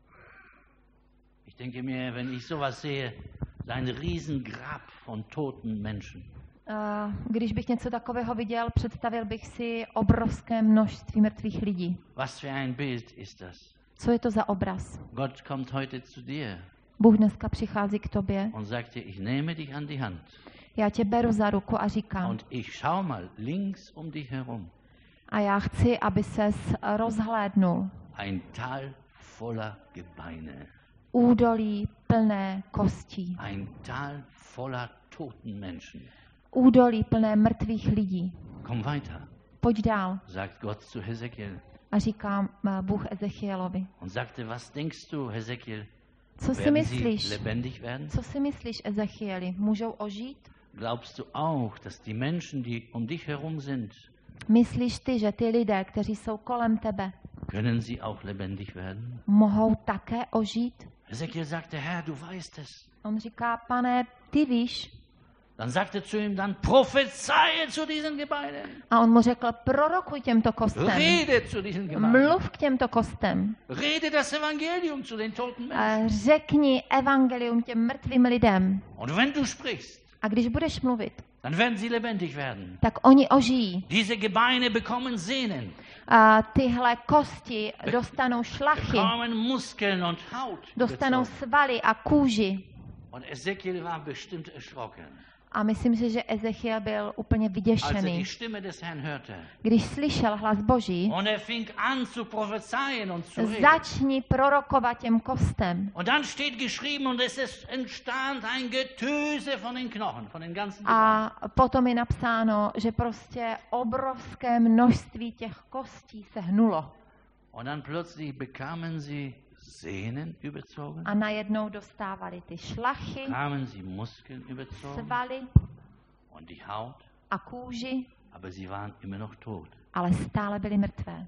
[SPEAKER 1] Ich denke mir, wenn ich sowas sehe, ein Riesengrab von toten Menschen.
[SPEAKER 2] Uh, když bych něco takového viděl, představil bych si obrovské množství mrtvých lidí.
[SPEAKER 1] Was für ein Bild ist das?
[SPEAKER 2] Co je to za obraz?
[SPEAKER 1] Gott kommt heute zu dir
[SPEAKER 2] Bůh dneska přichází k tobě.
[SPEAKER 1] und sagt dir, ich nehme dich an die Hand
[SPEAKER 2] Já tě beru za ruku a říkám,
[SPEAKER 1] und ich schau mal links um dich herum.
[SPEAKER 2] a já chci, aby ses rozhlédnul.
[SPEAKER 1] Ein Tal voller Gebeine.
[SPEAKER 2] Údolí plné kostí.
[SPEAKER 1] Ein Tal voller toten Menschen.
[SPEAKER 2] Údolí plné mrtvých lidí.
[SPEAKER 1] Komm weiter,
[SPEAKER 2] Pojď dál.
[SPEAKER 1] sagt Gott zu Hesekiel.
[SPEAKER 2] A říká uh, Bůh Ezechielovi.
[SPEAKER 1] Und sagte, was denkst du, Hesekiel?
[SPEAKER 2] Co si
[SPEAKER 1] Werden sie
[SPEAKER 2] myslíš?
[SPEAKER 1] lebendig werden?
[SPEAKER 2] Co si myslíš, Ezechieli? Můžou ožít?
[SPEAKER 1] Glaubst du auch, dass die Menschen, die um dich herum sind,
[SPEAKER 2] Myslíš ty, že ty lidé, kteří jsou kolem tebe,
[SPEAKER 1] können sie auch lebendig werden?
[SPEAKER 2] mohou také ožít?
[SPEAKER 1] Hesekiel sagte, Herr, du weißt es.
[SPEAKER 2] On říká, pane, ty víš.
[SPEAKER 1] Dann sagte zu ihm, dann prophezeie zu diesen Gebeinen.
[SPEAKER 2] A on mu řekl, prorokuj těmto kostem.
[SPEAKER 1] Rede zu diesen Gebeinen.
[SPEAKER 2] Mluv k těmto kostem.
[SPEAKER 1] Rede das Evangelium zu den toten
[SPEAKER 2] A
[SPEAKER 1] Menschen.
[SPEAKER 2] řekni evangelium těm mrtvým lidem.
[SPEAKER 1] Und wenn du sprichst,
[SPEAKER 2] A když budeš mluvit,
[SPEAKER 1] dann werden sie lebendig werden.
[SPEAKER 2] tak oni ožijí.
[SPEAKER 1] Diese Gebeine bekommen Sehnen,
[SPEAKER 2] A tyhle kosti dostanou šlachy,
[SPEAKER 1] bekommen Muskeln und Haut.
[SPEAKER 2] dostanou
[SPEAKER 1] überzogen.
[SPEAKER 2] svaly a kůži.
[SPEAKER 1] Und Ezekiel war bestimmt erschrocken,
[SPEAKER 2] A myslím si, že Ezechiel byl úplně
[SPEAKER 1] als er
[SPEAKER 2] vyděšený.
[SPEAKER 1] die Stimme des Herrn hörte.
[SPEAKER 2] Když slyšel hlas Boží,
[SPEAKER 1] Und er fing an zu prophezeien und zu reden.
[SPEAKER 2] začni prorokovat těm kostem.
[SPEAKER 1] Und dann steht geschrieben, und es ist entstand ein Getöse von den Knochen, von den ganzen Gebeinen.
[SPEAKER 2] A potom je napsáno, že prostě obrovské množství těch kostí se hnulo.
[SPEAKER 1] Und dann plötzlich bekamen sie Sehnen überzogen,
[SPEAKER 2] A najednou dostávali ty šlachy,
[SPEAKER 1] bekamen sie Muskeln überzogen
[SPEAKER 2] svaly
[SPEAKER 1] und die Haut,
[SPEAKER 2] a kůži,
[SPEAKER 1] aber sie waren immer noch tot.
[SPEAKER 2] ale stále byly mrtvé.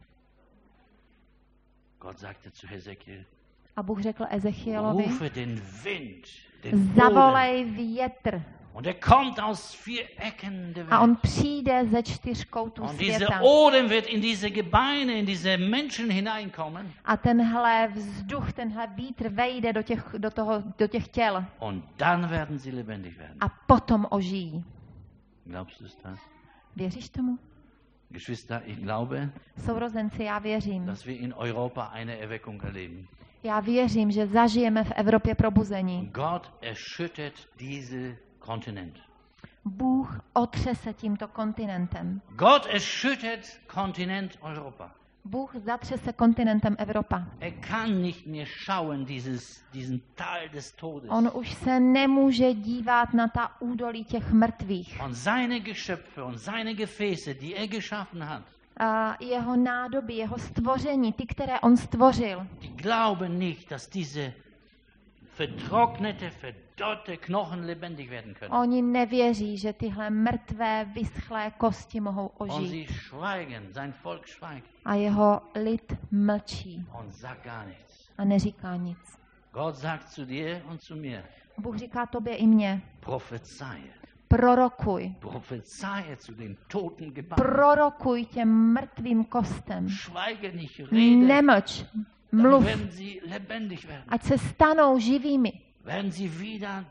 [SPEAKER 1] Gott sagte zu Hesekiel,
[SPEAKER 2] A Bůh řekl Ezechielovi,
[SPEAKER 1] rufe den Wind, den Boden,
[SPEAKER 2] zavolej větr.
[SPEAKER 1] und er kommt aus vier Ecken der
[SPEAKER 2] A on
[SPEAKER 1] Welt.
[SPEAKER 2] přijde ze čtyř koutů
[SPEAKER 1] Und dieser
[SPEAKER 2] světa.
[SPEAKER 1] Odem wird in diese Gebeine, in diese Menschen hineinkommen.
[SPEAKER 2] A tenhle vzduch, tenhle vítr vejde do těch, do toho, do těch těl.
[SPEAKER 1] Und dann werden sie lebendig werden.
[SPEAKER 2] A potom ožijí.
[SPEAKER 1] Glaubst du das?
[SPEAKER 2] Věříš tomu?
[SPEAKER 1] Geschwister, ich glaube,
[SPEAKER 2] Sourozenci, já věřím.
[SPEAKER 1] dass wir in Europa eine Erweckung erleben.
[SPEAKER 2] Já věřím, že zažijeme v Evropě probuzení.
[SPEAKER 1] Gott erschüttert diese Kontinent.
[SPEAKER 2] Bůh otřese tímto kontinentem.
[SPEAKER 1] Gott erschüttert Kontinent Europa.
[SPEAKER 2] Bůh zatřese kontinentem Evropa.
[SPEAKER 1] Er kann nicht mehr schauen, dieses, diesen Tal des Todes.
[SPEAKER 2] On už se nemůže dívat na ta údolí těch mrtvých.
[SPEAKER 1] Und seine Geschöpfe und seine Gefäße, die er geschaffen hat,
[SPEAKER 2] A jeho nádoby, jeho stvoření, ty, které on stvořil,
[SPEAKER 1] die glauben nicht, dass diese vertrocknete, verdorrte Knochen lebendig werden können.
[SPEAKER 2] Oni nevěří, že tyhle mrtvé, vyschlé kosti mohou
[SPEAKER 1] Und
[SPEAKER 2] ožít.
[SPEAKER 1] sie schweigen, sein Volk schweigt
[SPEAKER 2] A jeho lid mlčí
[SPEAKER 1] und sagt gar nichts.
[SPEAKER 2] a neříká nic.
[SPEAKER 1] Gott sagt zu dir und zu mir,
[SPEAKER 2] Bůh říká tobě i mně,
[SPEAKER 1] prophezeie.
[SPEAKER 2] prorokuj.
[SPEAKER 1] Prophezeie zu den toten Gebeinen.
[SPEAKER 2] Prorokuj těm mrtvým kostem.
[SPEAKER 1] Schweige nicht, rede,
[SPEAKER 2] Nemlč,
[SPEAKER 1] dann
[SPEAKER 2] mluv,
[SPEAKER 1] werden sie lebendig werden.
[SPEAKER 2] ať se stanou živými.
[SPEAKER 1] Werden sie wieder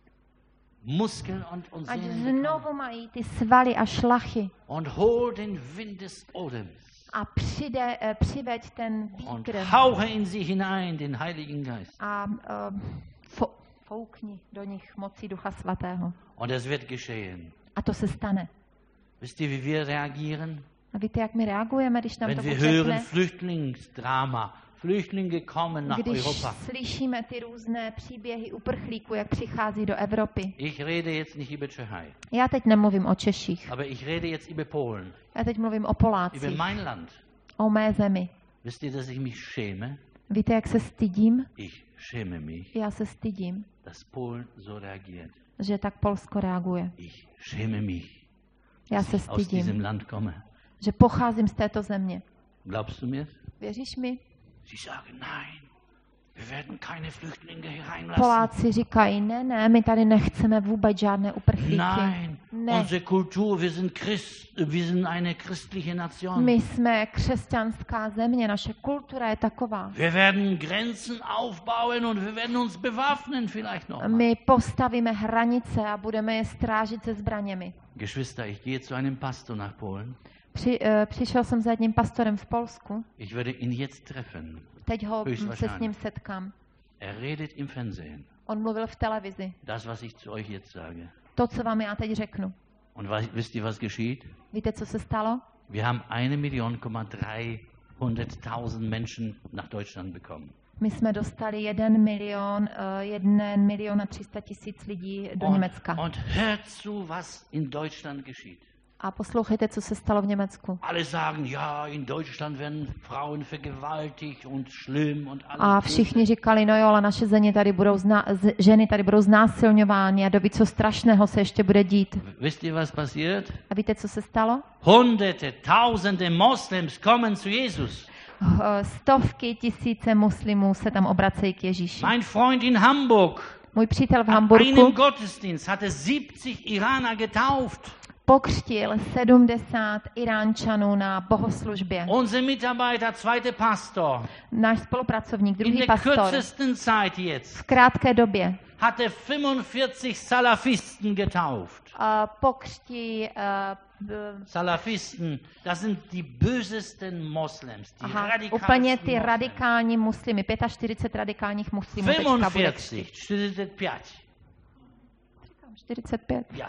[SPEAKER 1] Muskeln und, und
[SPEAKER 2] Ať
[SPEAKER 1] Sehnen bekommen.
[SPEAKER 2] znovu mají ty svaly a šlachy.
[SPEAKER 1] Und hol den Wind des Odems
[SPEAKER 2] A přijde, eh, přiveď ten
[SPEAKER 1] und
[SPEAKER 2] vítr
[SPEAKER 1] hauche in sie hinein, den Heiligen Geist.
[SPEAKER 2] a uh, fo, foukni do nich mocí Ducha Svatého.
[SPEAKER 1] Und es wird geschehen.
[SPEAKER 2] A to se stane.
[SPEAKER 1] Wisst ihr, wie wir reagieren?
[SPEAKER 2] A víte, jak my reagujeme, když nám
[SPEAKER 1] Wenn
[SPEAKER 2] to
[SPEAKER 1] wir hören
[SPEAKER 2] řekne?
[SPEAKER 1] Flüchtlingsdrama, Flüchtlinge kommen nach
[SPEAKER 2] Když
[SPEAKER 1] Europa.
[SPEAKER 2] slyšíme ty různé příběhy uprchlíků, jak přichází do Evropy.
[SPEAKER 1] Ich rede jetzt nicht über Tschechei,
[SPEAKER 2] Já teď nemluvím o Češích,
[SPEAKER 1] aber ich rede jetzt über Polen,
[SPEAKER 2] já teď mluvím o
[SPEAKER 1] über
[SPEAKER 2] Polácích,
[SPEAKER 1] mein Land.
[SPEAKER 2] o mé zemi.
[SPEAKER 1] Wisst ihr, dass ich mich schäme?
[SPEAKER 2] Víte, jak se stydím?
[SPEAKER 1] Ich schäme mich,
[SPEAKER 2] Já se stydím,
[SPEAKER 1] dass Polen so reagiert.
[SPEAKER 2] že tak Polsko reaguje.
[SPEAKER 1] Ich schäme mich,
[SPEAKER 2] Já
[SPEAKER 1] dass
[SPEAKER 2] se
[SPEAKER 1] ich aus diesem
[SPEAKER 2] stydím,
[SPEAKER 1] Land komme.
[SPEAKER 2] že pocházím z této země.
[SPEAKER 1] Glaubst du mir?
[SPEAKER 2] Věříš mi?
[SPEAKER 1] Sie sagen, nein, wir werden keine Flüchtlinge hereinlassen.
[SPEAKER 2] Poláci říkají, ne, ne, my tady nechceme vůbec žádné uprchlíky.
[SPEAKER 1] Nein,
[SPEAKER 2] Ne,
[SPEAKER 1] unsere Kultur, wir sind Christ, wir sind eine christliche Nation.
[SPEAKER 2] my jsme křesťanská země, naše kultura je taková.
[SPEAKER 1] Wir werden Grenzen aufbauen und wir werden uns bewaffnen vielleicht noch. mal.
[SPEAKER 2] My postavíme hranice a budeme je strážit se zbraněmi.
[SPEAKER 1] Geschwister, ich gehe zu einem Pastor nach Polen.
[SPEAKER 2] Při, uh, přišel jsem za jedním pastorem v Polsku,
[SPEAKER 1] Ich werde ihn jetzt treffen.
[SPEAKER 2] teď ho mm, se s
[SPEAKER 1] Höchstwahrscheinlich.
[SPEAKER 2] ním setkám.
[SPEAKER 1] Er redet im Fernsehen.
[SPEAKER 2] On mluvil v televizi.
[SPEAKER 1] Das, was ich zu euch jetzt sage.
[SPEAKER 2] To, co vám já teď řeknu.
[SPEAKER 1] Und was, wisst ihr, was geschieht?
[SPEAKER 2] Víte, co se stalo?
[SPEAKER 1] Wir haben eine Million, dreihunderttausend Menschen nach Deutschland bekommen.
[SPEAKER 2] My jsme dostali jeden milion, uh, jeden milion a tři sta tisíc lidí do
[SPEAKER 1] Und,
[SPEAKER 2] Německa.
[SPEAKER 1] und hört zu, was in Deutschland geschieht.
[SPEAKER 2] A poslouchejte, co se stalo v Německu.
[SPEAKER 1] Alle sagen, ja, in Deutschland werden Frauen vergewaltigt und schlimm und alles.
[SPEAKER 2] A všichni říkali, no jo, ale naše země tady budou zna- z- ženy tady budou znásilňovány a doví, co strašného se ještě bude dít.
[SPEAKER 1] Wisst ihr, was passiert?
[SPEAKER 2] A víte, co se stalo?
[SPEAKER 1] Hunderte, tausende Moslems kommen zu Jesus.
[SPEAKER 2] H- Stovky tisíce muslimů se tam obracejí k Ježíši.
[SPEAKER 1] Mein Freund in Hamburg,
[SPEAKER 2] Můj přítel v
[SPEAKER 1] an einem
[SPEAKER 2] Hamburgu
[SPEAKER 1] Gottesdienst hatte siebzig Iraner getauft.
[SPEAKER 2] pokřtil sedmdesát Iránčanů na bohoslužbě.
[SPEAKER 1] Unser Mitarbeiter, zweiter Pastor,
[SPEAKER 2] Náš spolupracovník,
[SPEAKER 1] in
[SPEAKER 2] druhý
[SPEAKER 1] der
[SPEAKER 2] pastor,
[SPEAKER 1] kürzesten Zeit jetzt,
[SPEAKER 2] v krátké době
[SPEAKER 1] hatte fünfundvierzig Salafisten getauft.
[SPEAKER 2] uh, pokřtí uh, b-
[SPEAKER 1] Salafisten, das sind die bösesten Moslems, die
[SPEAKER 2] aha,
[SPEAKER 1] radikalsten
[SPEAKER 2] úplně ty
[SPEAKER 1] Moslems.
[SPEAKER 2] radikální muslimy, čtyřicet pět radikálních muslimů teďka bude
[SPEAKER 1] fünfundvierzig, čtyřicet pět.
[SPEAKER 2] čtyřicet pět.
[SPEAKER 1] Ja.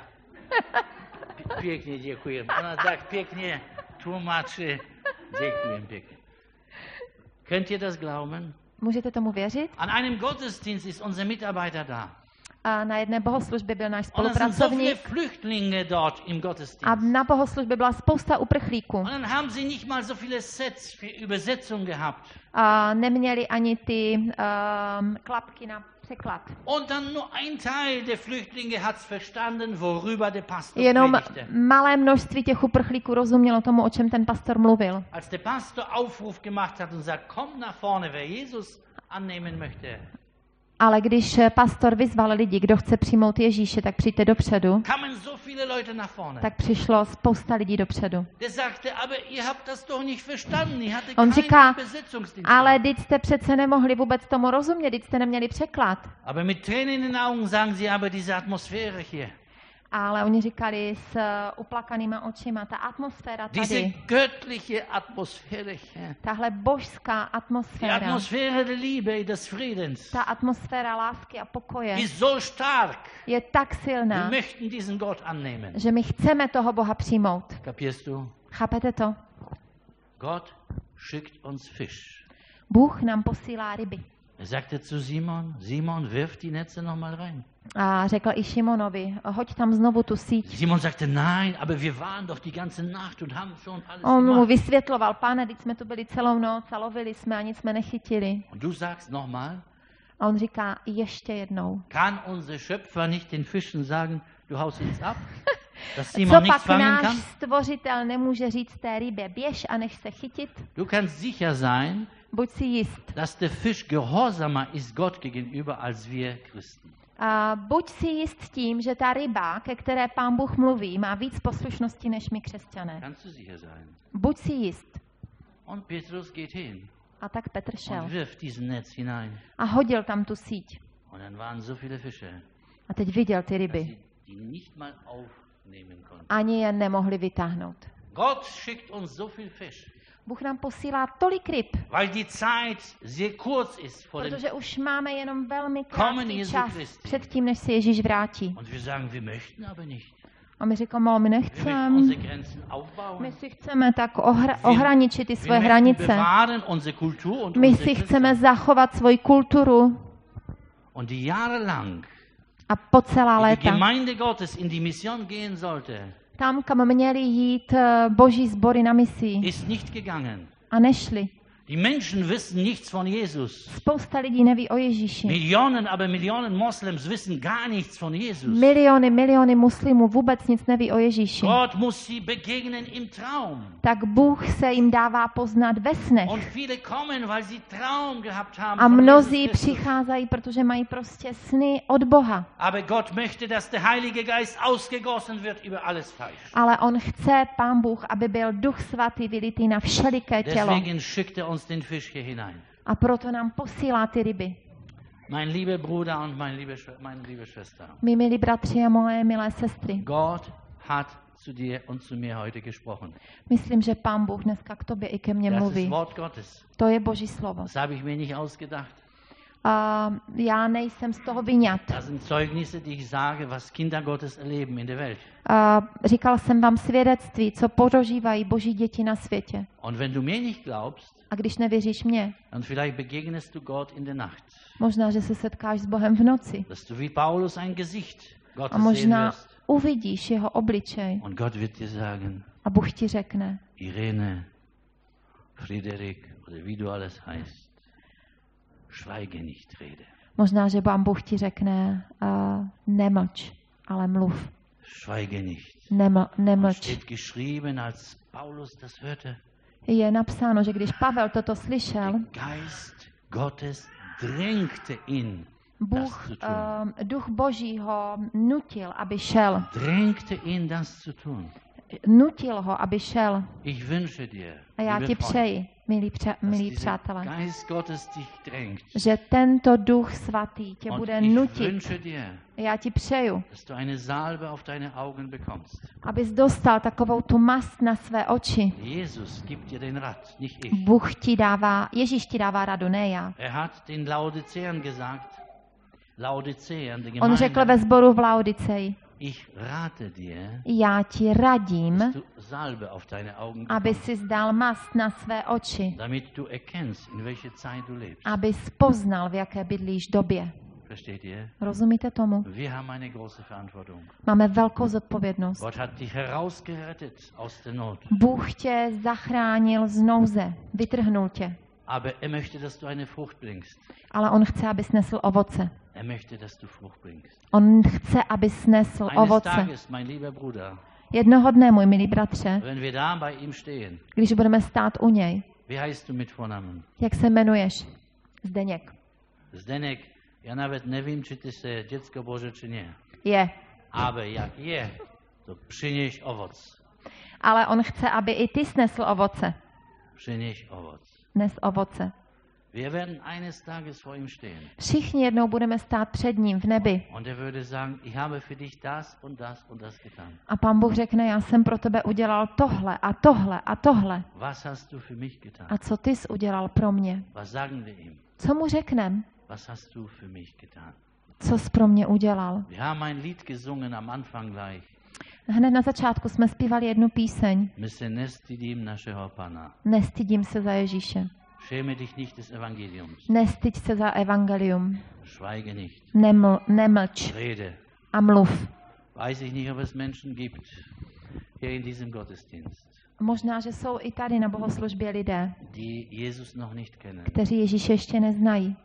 [SPEAKER 1] P- Pěkně děkujem. Ona tak pěkně tlumačí. Děkujem pěkně. Könnt ihr das glauben?
[SPEAKER 2] Můžete tomu věřit?
[SPEAKER 1] An einem Gottesdienst ist unser Mitarbeiter da.
[SPEAKER 2] A na jedné bohoslužbě byl náš
[SPEAKER 1] Und es sind so viele
[SPEAKER 2] spolupracovník
[SPEAKER 1] Flüchtlinge dort im
[SPEAKER 2] a
[SPEAKER 1] Gottesdienst.
[SPEAKER 2] na bohoslužbě byla spousta uprchlíků.
[SPEAKER 1] Und dann haben sie nicht mal so viele Sets für Übersetzung gehabt.
[SPEAKER 2] A neměli ani ty um, klapky na překlad.
[SPEAKER 1] Und dann nur ein Teil der Flüchtlinge hat es verstanden, worüber der Pastor
[SPEAKER 2] Jenom
[SPEAKER 1] predigte.
[SPEAKER 2] malé množství těch uprchlíků rozumělo tomu, o čem ten pastor mluvil.
[SPEAKER 1] Als der Pastor Aufruf gemacht hat und sagt, kommt nach vorne, wer Jesus annehmen möchte,
[SPEAKER 2] Ale když pastor vyzval lidi, kdo chce přijmout Ježíše, tak přijďte dopředu,
[SPEAKER 1] kamen so viele Leute nach vorne.
[SPEAKER 2] tak přišlo spousta lidí dopředu.
[SPEAKER 1] Der sagte, aber ihr habt das doch nicht verstanden, ihr hattet
[SPEAKER 2] On
[SPEAKER 1] keinen
[SPEAKER 2] říká,
[SPEAKER 1] Übersetzungsdienst.
[SPEAKER 2] ale teď jste přece nemohli vůbec tomu rozumět, teď jste neměli překlad.
[SPEAKER 1] Aber mit Tränen in den Augen sagen sie, aber diese Atmosphäre hier,
[SPEAKER 2] Ale oni říkali s uplakanýma očima, ta atmosféra
[SPEAKER 1] diese
[SPEAKER 2] tady,
[SPEAKER 1] göttliche Atmosphäre hier,
[SPEAKER 2] tahle božská
[SPEAKER 1] die
[SPEAKER 2] atmosféra,
[SPEAKER 1] Atmosphäre der Liebe, des Friedens,
[SPEAKER 2] ta atmosféra lásky a pokoje
[SPEAKER 1] ist so stark,
[SPEAKER 2] je tak
[SPEAKER 1] wir
[SPEAKER 2] silná,
[SPEAKER 1] möchten diesen Gott annehmen.
[SPEAKER 2] že my chceme toho Boha přijmout.
[SPEAKER 1] Kapierst du?
[SPEAKER 2] Chápete to?
[SPEAKER 1] Gott schickt uns Fisch.
[SPEAKER 2] Bůh nám posílá ryby.
[SPEAKER 1] Er sagte zu Simon, Simon, wirf die Netze noch mal rein.
[SPEAKER 2] A řekl i Šimonovi, hoď tam znovu tu síť.
[SPEAKER 1] Simon sagte, nein, aber wir waren doch die ganze Nacht und haben schon alles
[SPEAKER 2] On mu
[SPEAKER 1] gemacht.
[SPEAKER 2] vysvětloval, pane, teď jsme tu byli celou noc a lovili jsme a nic jsme nechytili.
[SPEAKER 1] Und du sagst nochmal,
[SPEAKER 2] A on říká ještě jednou.
[SPEAKER 1] Kann unser Schöpfer nicht den Fischen sagen, du haust jetzt ab? Dass
[SPEAKER 2] Co
[SPEAKER 1] Simon nichts
[SPEAKER 2] pak
[SPEAKER 1] fangen
[SPEAKER 2] náš
[SPEAKER 1] kann?
[SPEAKER 2] stvořitel nemůže říct té rybě, běž a nech se chytit?
[SPEAKER 1] Du kannst sicher sein,
[SPEAKER 2] Buď si jist.
[SPEAKER 1] dass der Fisch gehorsamer ist Gott gegenüber als wir Christen.
[SPEAKER 2] A buď si jist tím, že ta ryba, ke které Pán Bůh mluví, má víc poslušnosti než my křesťané.
[SPEAKER 1] Kannst du sicher sein.
[SPEAKER 2] Buď si jist.
[SPEAKER 1] Und Petrus geht hin
[SPEAKER 2] A tak Petr šel
[SPEAKER 1] und wirft diesen Netz hinein.
[SPEAKER 2] a hodil tam tu síť.
[SPEAKER 1] Und dann waren so viele Fische,
[SPEAKER 2] A teď viděl ty
[SPEAKER 1] dass
[SPEAKER 2] ryby.
[SPEAKER 1] sie die nicht mal aufnehmen konnten.
[SPEAKER 2] Ani je nemohli vytáhnout.
[SPEAKER 1] Gott schickt uns so viel Fisch,
[SPEAKER 2] Bůh nám posílá tolik ryb,
[SPEAKER 1] weil die Zeit sehr kurz ist vor dem.
[SPEAKER 2] protože už máme jenom velmi
[SPEAKER 1] Kommen
[SPEAKER 2] krátký
[SPEAKER 1] Jesu
[SPEAKER 2] čas
[SPEAKER 1] Christi.
[SPEAKER 2] před tím, než se Ježíš vrátí.
[SPEAKER 1] Und wir sagen, wir möchten aber nicht.
[SPEAKER 2] A my říkáme, ale my
[SPEAKER 1] Wir möchten
[SPEAKER 2] nechceme.
[SPEAKER 1] unsere Grenzen aufbauen.
[SPEAKER 2] My si chceme tak ohra- ohraničit ty svoje
[SPEAKER 1] Wir möchten
[SPEAKER 2] hranice.
[SPEAKER 1] bewahren unsere Kultur und
[SPEAKER 2] My
[SPEAKER 1] unsere
[SPEAKER 2] si chceme
[SPEAKER 1] Christen.
[SPEAKER 2] zachovat svoji kulturu
[SPEAKER 1] Und die jahrelang
[SPEAKER 2] a po celá
[SPEAKER 1] die
[SPEAKER 2] léta.
[SPEAKER 1] Gemeinde Gottes in die Mission gehen sollte,
[SPEAKER 2] Tam, kam měli jít eh, boží sbory na misii
[SPEAKER 1] ist nicht gegangen.
[SPEAKER 2] a nešli.
[SPEAKER 1] Die Menschen wissen nichts von Jesus.
[SPEAKER 2] Spousta lidí neví o Ježíši.
[SPEAKER 1] Millionen, aber Millionen Moslems wissen gar nichts von Jesus.
[SPEAKER 2] Miliony, miliony muslimů vůbec nic neví o Ježíši.
[SPEAKER 1] Gott muss sie begegnen im Traum.
[SPEAKER 2] Tak Bůh se jim dává poznat ve snech.
[SPEAKER 1] Und viele kommen, weil sie Traum gehabt haben
[SPEAKER 2] A
[SPEAKER 1] von
[SPEAKER 2] mnozí
[SPEAKER 1] Jesus Christus.
[SPEAKER 2] přicházejí, protože mají prostě sny od Boha.
[SPEAKER 1] Aber Gott möchte, dass der Heilige Geist ausgegossen wird über alles Fleisch.
[SPEAKER 2] Ale on chce, Pán Bůh, aby byl Duch Svatý vylitý na všeliké tělo.
[SPEAKER 1] Deswegen schickt er uns den Fisch hier hinein.
[SPEAKER 2] A proto nám posílá ty ryby.
[SPEAKER 1] Mein lieber Bruder und meine liebe, Schw- meine liebe Schwester,
[SPEAKER 2] My, milí bratři a moje milé sestry,
[SPEAKER 1] Gott hat zu dir und zu mir heute gesprochen.
[SPEAKER 2] myslím, že Pán Bůh dneska k tobě i ke mně
[SPEAKER 1] Das ist
[SPEAKER 2] mluví.
[SPEAKER 1] Wort Gottes.
[SPEAKER 2] To je Boží slovo.
[SPEAKER 1] Das habe ich mir nicht ausgedacht.
[SPEAKER 2] A já nejsem z toho vyňat.
[SPEAKER 1] Das sind Zeugnisse, die ich sage, was Kinder Gottes erleben in der Welt.
[SPEAKER 2] A říkal jsem vám svědectví, co prožívají Boží děti na světě.
[SPEAKER 1] Und wenn du mir nicht glaubst,
[SPEAKER 2] A když nevěříš mě,
[SPEAKER 1] dann vielleicht begegnest du Gott in der Nacht.
[SPEAKER 2] možná, že se setkáš s Bohem v noci.
[SPEAKER 1] Dass du wie Paulus ein Gesicht
[SPEAKER 2] A
[SPEAKER 1] Gottes sehen
[SPEAKER 2] možná
[SPEAKER 1] wirst.
[SPEAKER 2] uvidíš jeho obličej.
[SPEAKER 1] Und Gott wird dir sagen,
[SPEAKER 2] A Bůh ti řekne,
[SPEAKER 1] Irene, Friederik, oder wie du alles heißt, schweige nicht, rede.
[SPEAKER 2] možná, že Pán Bůh ti řekne, uh, nemlč, ale mluv.
[SPEAKER 1] Schweige nicht.
[SPEAKER 2] Neml,
[SPEAKER 1] Und
[SPEAKER 2] nemlč.
[SPEAKER 1] steht geschrieben, als Paulus das hörte,
[SPEAKER 2] Je napsáno, že když Pavel toto slyšel,
[SPEAKER 1] der Geist Gottes drängte ihn,
[SPEAKER 2] Bůh,
[SPEAKER 1] das zu tun.
[SPEAKER 2] uh, duch Boží ho nutil, aby šel.
[SPEAKER 1] Drängte ihn, das zu tun.
[SPEAKER 2] Nutil ho, aby šel.
[SPEAKER 1] Ich wünsche dir,
[SPEAKER 2] A já
[SPEAKER 1] liebe
[SPEAKER 2] ti
[SPEAKER 1] Freunde,
[SPEAKER 2] přeji, milí, pře-
[SPEAKER 1] dass
[SPEAKER 2] milí
[SPEAKER 1] dieser
[SPEAKER 2] přátelé,
[SPEAKER 1] Geist Gottes dich drängt.
[SPEAKER 2] že tento duch svatý tě
[SPEAKER 1] Und
[SPEAKER 2] bude
[SPEAKER 1] ich
[SPEAKER 2] nutit.
[SPEAKER 1] wünsche dir,
[SPEAKER 2] Já ti přeju,
[SPEAKER 1] dass du eine Salbe auf deine Augen bekommst.
[SPEAKER 2] abys dostal takovou tu mast na své oči.
[SPEAKER 1] Jesus gibt dir den Rat, nicht ich.
[SPEAKER 2] Bůh ti dává, Ježíš ti dává radu, ne já.
[SPEAKER 1] Er hat den Laodiceern gesagt, Laodiceern, der
[SPEAKER 2] On řekl
[SPEAKER 1] Gemeinde,
[SPEAKER 2] ve sboru v Laodiceji,
[SPEAKER 1] ich rate dir,
[SPEAKER 2] já ti radím,
[SPEAKER 1] dass du Salbe auf deine Augen
[SPEAKER 2] aby
[SPEAKER 1] bekommst,
[SPEAKER 2] si zdal mast na své oči,
[SPEAKER 1] damit du erkennst, in welche Zeit du lebst.
[SPEAKER 2] aby poznal, v jaké bydlíš době.
[SPEAKER 1] Versteht ihr?
[SPEAKER 2] Rozumíte tomu?
[SPEAKER 1] Wir haben eine große Verantwortung.
[SPEAKER 2] Máme velkou zodpovědnost.
[SPEAKER 1] Gott hat dich herausgerettet aus der Not.
[SPEAKER 2] Bůh tě zachránil z nouze, vytrhnul tě,
[SPEAKER 1] Aber er möchte, dass du eine Frucht bringst.
[SPEAKER 2] ale on chce, aby snesl ovoce.
[SPEAKER 1] Er möchte, dass du Frucht bringst.
[SPEAKER 2] On chce, aby snesl
[SPEAKER 1] Eines
[SPEAKER 2] ovoce.
[SPEAKER 1] Tages, mein lieber Bruder,
[SPEAKER 2] Jednoho dne, můj milý bratře,
[SPEAKER 1] wenn wir da bei ihm stehen,
[SPEAKER 2] když budeme stát u něj,
[SPEAKER 1] wie heißt du mit Vornamen?
[SPEAKER 2] jak se jmenuješ? Zdeněk.
[SPEAKER 1] Zdenek, ja nawet nevím, či ty se děcko Bože, či nie.
[SPEAKER 2] Je.
[SPEAKER 1] Aber jak je, to přinieś ovoc.
[SPEAKER 2] Ale on chce, aby i ty snesl ovoce.
[SPEAKER 1] Přinieś ovoc.
[SPEAKER 2] Nes ovoce.
[SPEAKER 1] Wir werden eines Tages vor ihm stehen.
[SPEAKER 2] Všichni jednou budeme stát před ním v nebi.
[SPEAKER 1] Und er würde sagen, ich habe für dich das und das und das getan.
[SPEAKER 2] A Pán Bůh řekne, já jsem pro tebe udělal tohle a tohle a tohle.
[SPEAKER 1] Was hast du für mich getan?
[SPEAKER 2] A co ty jsi udělal pro mě?
[SPEAKER 1] Was sagen wir ihm?
[SPEAKER 2] Co mu řeknem?
[SPEAKER 1] Was hast du für mich getan?
[SPEAKER 2] Co jsi pro mě udělal?
[SPEAKER 1] Wir haben ein Lied gesungen am Anfang gleich.
[SPEAKER 2] Hned na začátku jsme zpívali jednu píseň.
[SPEAKER 1] My se nestydím našeho Pana.
[SPEAKER 2] Nestydím se za Ježíše.
[SPEAKER 1] Schäme dich nicht des Evangeliums.
[SPEAKER 2] Nestyď se za evangelium.
[SPEAKER 1] Schweige nicht.
[SPEAKER 2] Neml, nemlč
[SPEAKER 1] Rede.
[SPEAKER 2] a mluv.
[SPEAKER 1] Weiß ich nicht, ob es Menschen gibt hier in diesem Gottesdienst,
[SPEAKER 2] Možná, že jsou i tady na bohoslužbě lidé,
[SPEAKER 1] die Jesus noch nicht kennen.
[SPEAKER 2] kteří Ježíše ještě neznají.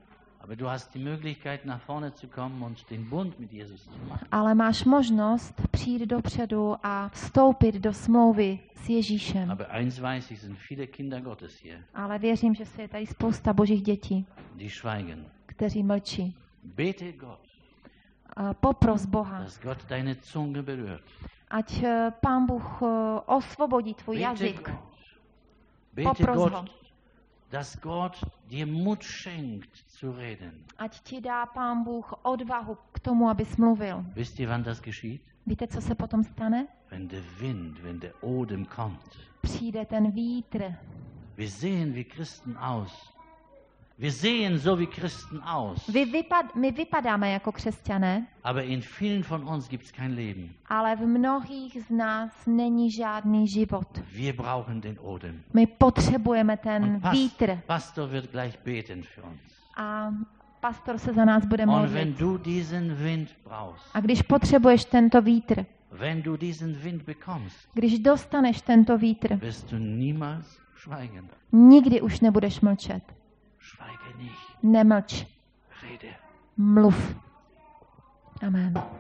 [SPEAKER 1] Aber du hast die Möglichkeit, nach vorne zu kommen und den Bund mit Jesus zu machen.
[SPEAKER 2] Ale máš možnost přijít dopředu a vstoupit do smlouvy s Ježíšem.
[SPEAKER 1] Aber eins weiß ich, sind viele Kinder Gottes hier,
[SPEAKER 2] Ale věřím, že se je tady spousta božích dětí,
[SPEAKER 1] die schweigen.
[SPEAKER 2] kteří mlčí.
[SPEAKER 1] Bete Gott,
[SPEAKER 2] A popros Boha,
[SPEAKER 1] dass Gott deine Zunge berührt.
[SPEAKER 2] ať eh, Pán Bůh eh, osvobodí tvůj
[SPEAKER 1] Bete
[SPEAKER 2] jazyk.
[SPEAKER 1] Gott, bete
[SPEAKER 2] Popros ho.
[SPEAKER 1] Gott, dass Gott dir Mut schenkt zu reden.
[SPEAKER 2] Ať ti dá Pán Bůh odvahu k tomu, abys mluvil.
[SPEAKER 1] Wisst ihr, wann das geschieht?
[SPEAKER 2] Víte, co se potom stane?
[SPEAKER 1] Wenn der Wind, wenn der Odem kommt.
[SPEAKER 2] Přijde ten vítr.
[SPEAKER 1] Wir sehen wie Christen aus. Wir sehen so wie Christen aus.
[SPEAKER 2] Vy vypad, my vypadáme jako křesťané,
[SPEAKER 1] Aber in vielen von uns gibt es kein Leben.
[SPEAKER 2] ale v mnohých z nás není žádný život.
[SPEAKER 1] Wir brauchen den Odem.
[SPEAKER 2] My potřebujeme ten
[SPEAKER 1] Und Pas-
[SPEAKER 2] vítr.
[SPEAKER 1] Pastor wird gleich beten für uns.
[SPEAKER 2] A pastor se za nás bude
[SPEAKER 1] Und wenn
[SPEAKER 2] modlit.
[SPEAKER 1] du diesen Wind brauchst,
[SPEAKER 2] A když potřebuješ tento vítr,
[SPEAKER 1] wenn du diesen Wind bekommst,
[SPEAKER 2] když dostaneš tento vítr,
[SPEAKER 1] wirst du niemals schweigen.
[SPEAKER 2] nikdy už nebudeš mlčet.
[SPEAKER 1] Schweige nicht,
[SPEAKER 2] Nemlč,
[SPEAKER 1] rede.
[SPEAKER 2] mluv. Amen.